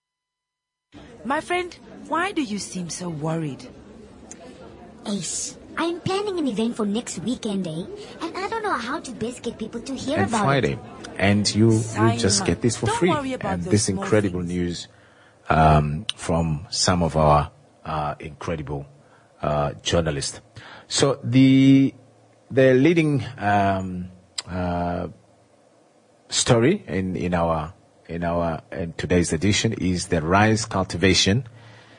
Speaker 2: My friend, why do you seem so worried?
Speaker 11: Ace, I'm planning an event for next weekend, and I don't know how to best get people to hear
Speaker 1: And
Speaker 11: about
Speaker 1: Friday.
Speaker 11: it.
Speaker 1: And you just get this for free. And this incredible news from some of our incredible journalists. So the leading story in today's edition is the rice cultivation.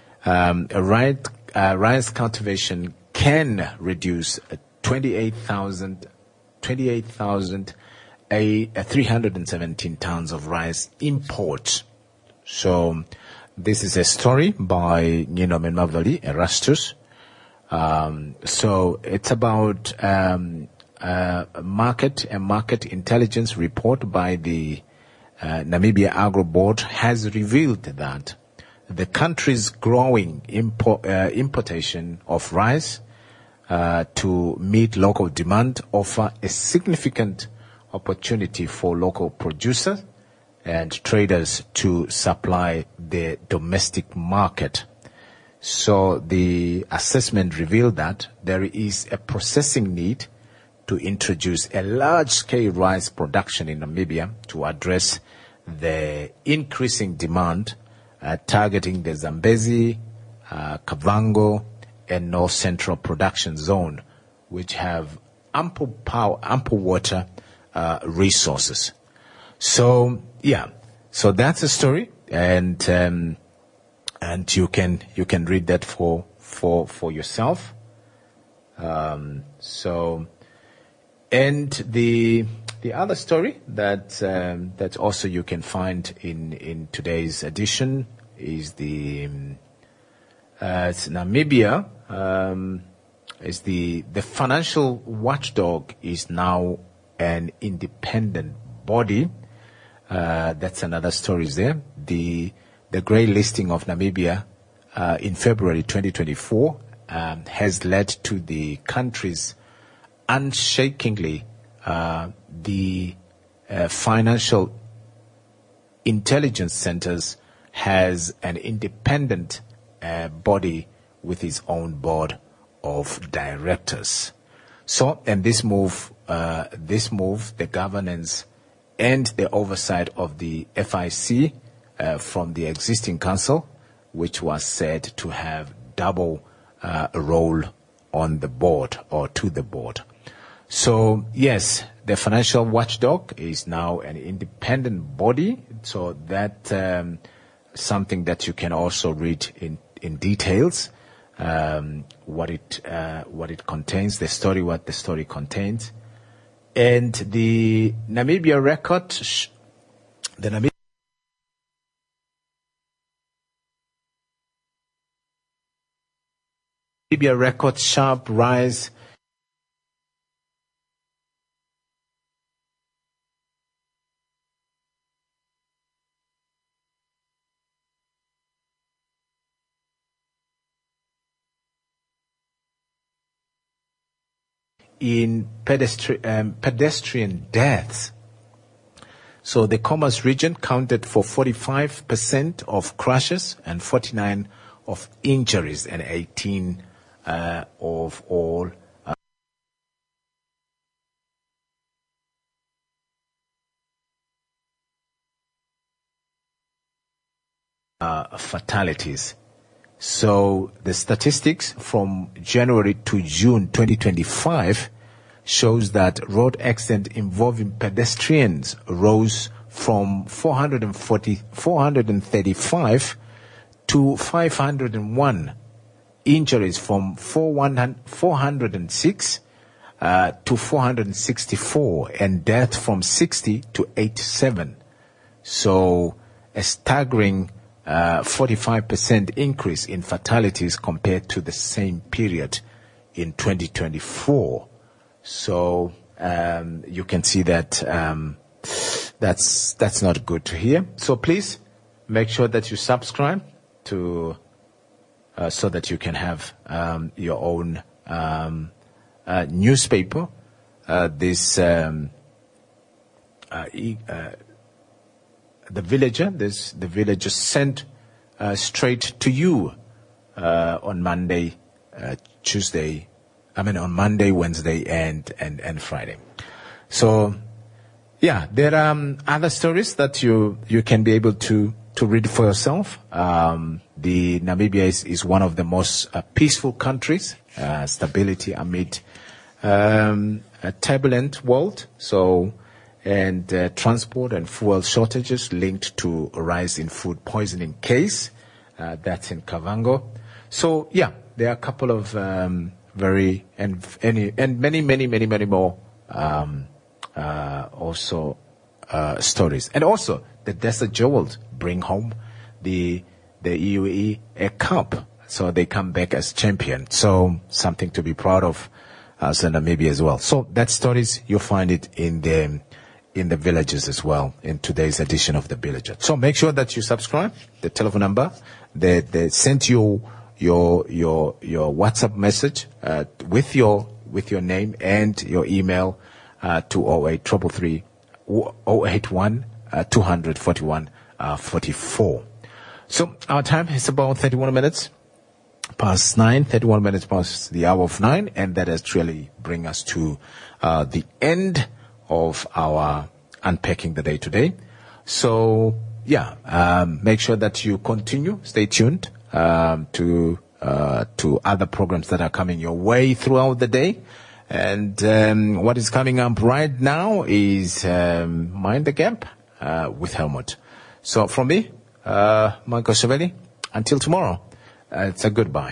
Speaker 1: Rice cultivation can reduce 317 tons of rice imports. So this is a story by Nino Menmavali Erastus. So it's about a market intelligence report by the Namibia Agro Board has revealed that the country's growing importation of rice to meet local demand offer a significant opportunity for local producers and traders to supply the domestic market. So the assessment revealed that there is a processing need to introduce a large-scale rice production in Namibia to address the increasing demand targeting the Zambezi, Kavango, and North Central production zone, which have ample water resources. So so that's the story, and you can read that for yourself. And the other story that also you can find in today's edition is it's Namibia. Is the financial watchdog is now an independent body. That's another story there. The grey listing of Namibia in February 2024 has led to the country's unshakingly the financial intelligence centers has an independent body with its own board of directors. So, and this move, the governance and the oversight of the FIC from the existing council, which was said to have double role on the board or to the board. So yes, the financial watchdog is now an independent body. So that something that you can also read in details what it contains, what the story contains, and the Namibia record. The Namibia record sharp rise in pedestrian deaths. So the Commerce region counted for 45% of crashes and 49% of injuries and 18% of all fatalities. So the statistics from January to June 2025 shows that road accident involving pedestrians rose from 435 to 501, injuries from 406 to 464, and death from 60 to 87. So a staggering 45% increase in fatalities compared to the same period in 2024. So you can see that that's not good to hear. So please make sure that you subscribe to so that you can have your own newspaper. The Villager sent straight to you on Monday, Tuesday, on Monday, Wednesday, and Friday. So, yeah, there are other stories that you can be able to read for yourself. The Namibia is one of the most peaceful countries, stability amid a turbulent world. So, and transport and fuel shortages linked to a rise in food poisoning case. That's in Kavango. So, yeah, there are a couple of many more also stories. And also, the Desert Jewels bring home the EUE Cup. So they come back as champion. So something to be proud of as in Namibia as well. So that stories, you'll find it in the villages as well in today's edition of the Villager. So make sure that you subscribe. The telephone number, they sent you your WhatsApp message with your name and your email to 081 241 44. So our time is about 31 minutes past 9, 31 minutes past the hour of 9, and that has really bring us to the end of our Unpacking the Day today. So, yeah, make sure that you continue, stay tuned to other programs that are coming your way throughout the day. And what is coming up right now is Mind the Gap with Helmut. So from me, Michael Chevelli, until tomorrow, it's a goodbye.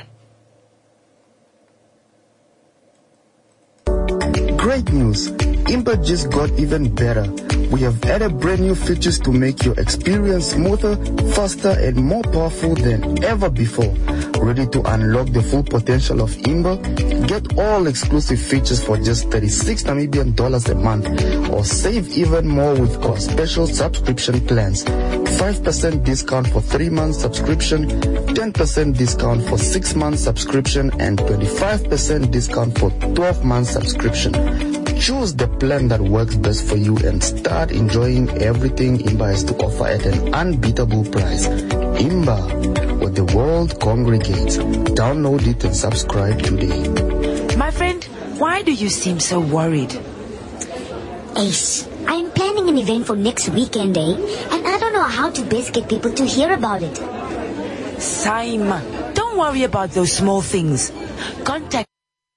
Speaker 10: Great news! Impa just got even better. We have added brand new features to make your experience smoother, faster, and more powerful than ever before. Ready to unlock the full potential of Imba? Get all exclusive features for just 36 Namibian dollars a month, or save even more with our special subscription plans. 5% discount for 3 months subscription, 10% discount for 6 months subscription, and 25% discount for 12 months subscription. Choose the plan that works best for you and start enjoying everything Imba has to offer at an unbeatable price. Imba, where the world congregates. Download it and subscribe today.
Speaker 2: My friend, why do you seem so worried?
Speaker 11: Ace, I'm planning an event for next weekend, and I don't know how to best get people to hear about it.
Speaker 2: Saima, don't worry about those small things. Contact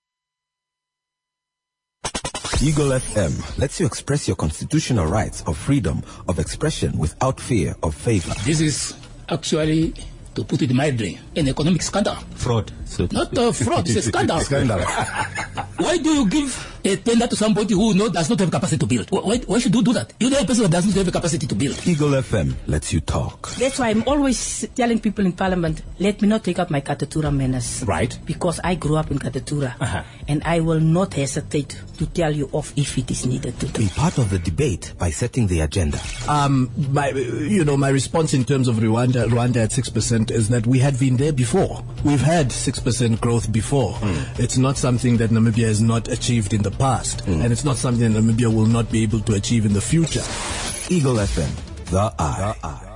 Speaker 3: Eagle FM lets you express your constitutional rights of freedom of expression without fear of favor.
Speaker 4: This is actually, to put it mildly, an economic scandal.
Speaker 3: Fraud.
Speaker 4: Not fraud, it's a scandal. Why do you give a tender to somebody who does not have capacity to build? Why should you do that? You're the person that doesn't have the capacity to build.
Speaker 3: Eagle FM lets you talk.
Speaker 5: That's why I'm always telling people in Parliament, let me not take up my Katatura manners.
Speaker 4: Right.
Speaker 5: Because I grew up in Katatura. And I will not hesitate to tell you off if it is needed to do.
Speaker 3: Be part of the debate by setting the agenda.
Speaker 6: My response in terms of Rwanda at 6% is that we had been there before. We've had 6% growth before. It's not something that Namibia has not achieved in the past, and it's not something that Namibia will not be able to achieve in the future.
Speaker 3: Eagle FM, the eye.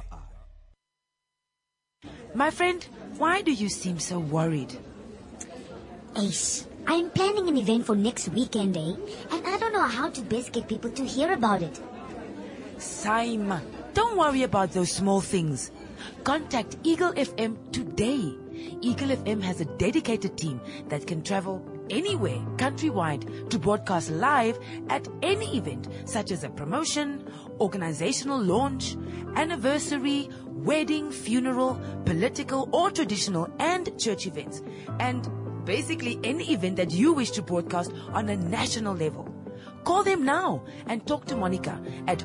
Speaker 2: My friend, why do you seem so worried?
Speaker 11: Ace, I'm planning an event for next weekend, and I don't know how to best get people to hear about it.
Speaker 2: Saima, don't worry about those small things. Contact Eagle FM today. Eagle FM has a dedicated team that can travel anywhere countrywide to broadcast live at any event, such as a promotion, organizational launch, anniversary, wedding, funeral, political or traditional and church events, and basically any event that you wish to broadcast on a national level. Call them now and talk to Monica at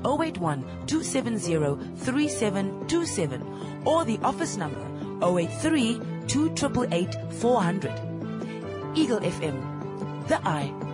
Speaker 2: 081-270-3727 or the office number 083-288-400. Eagle FM, the eye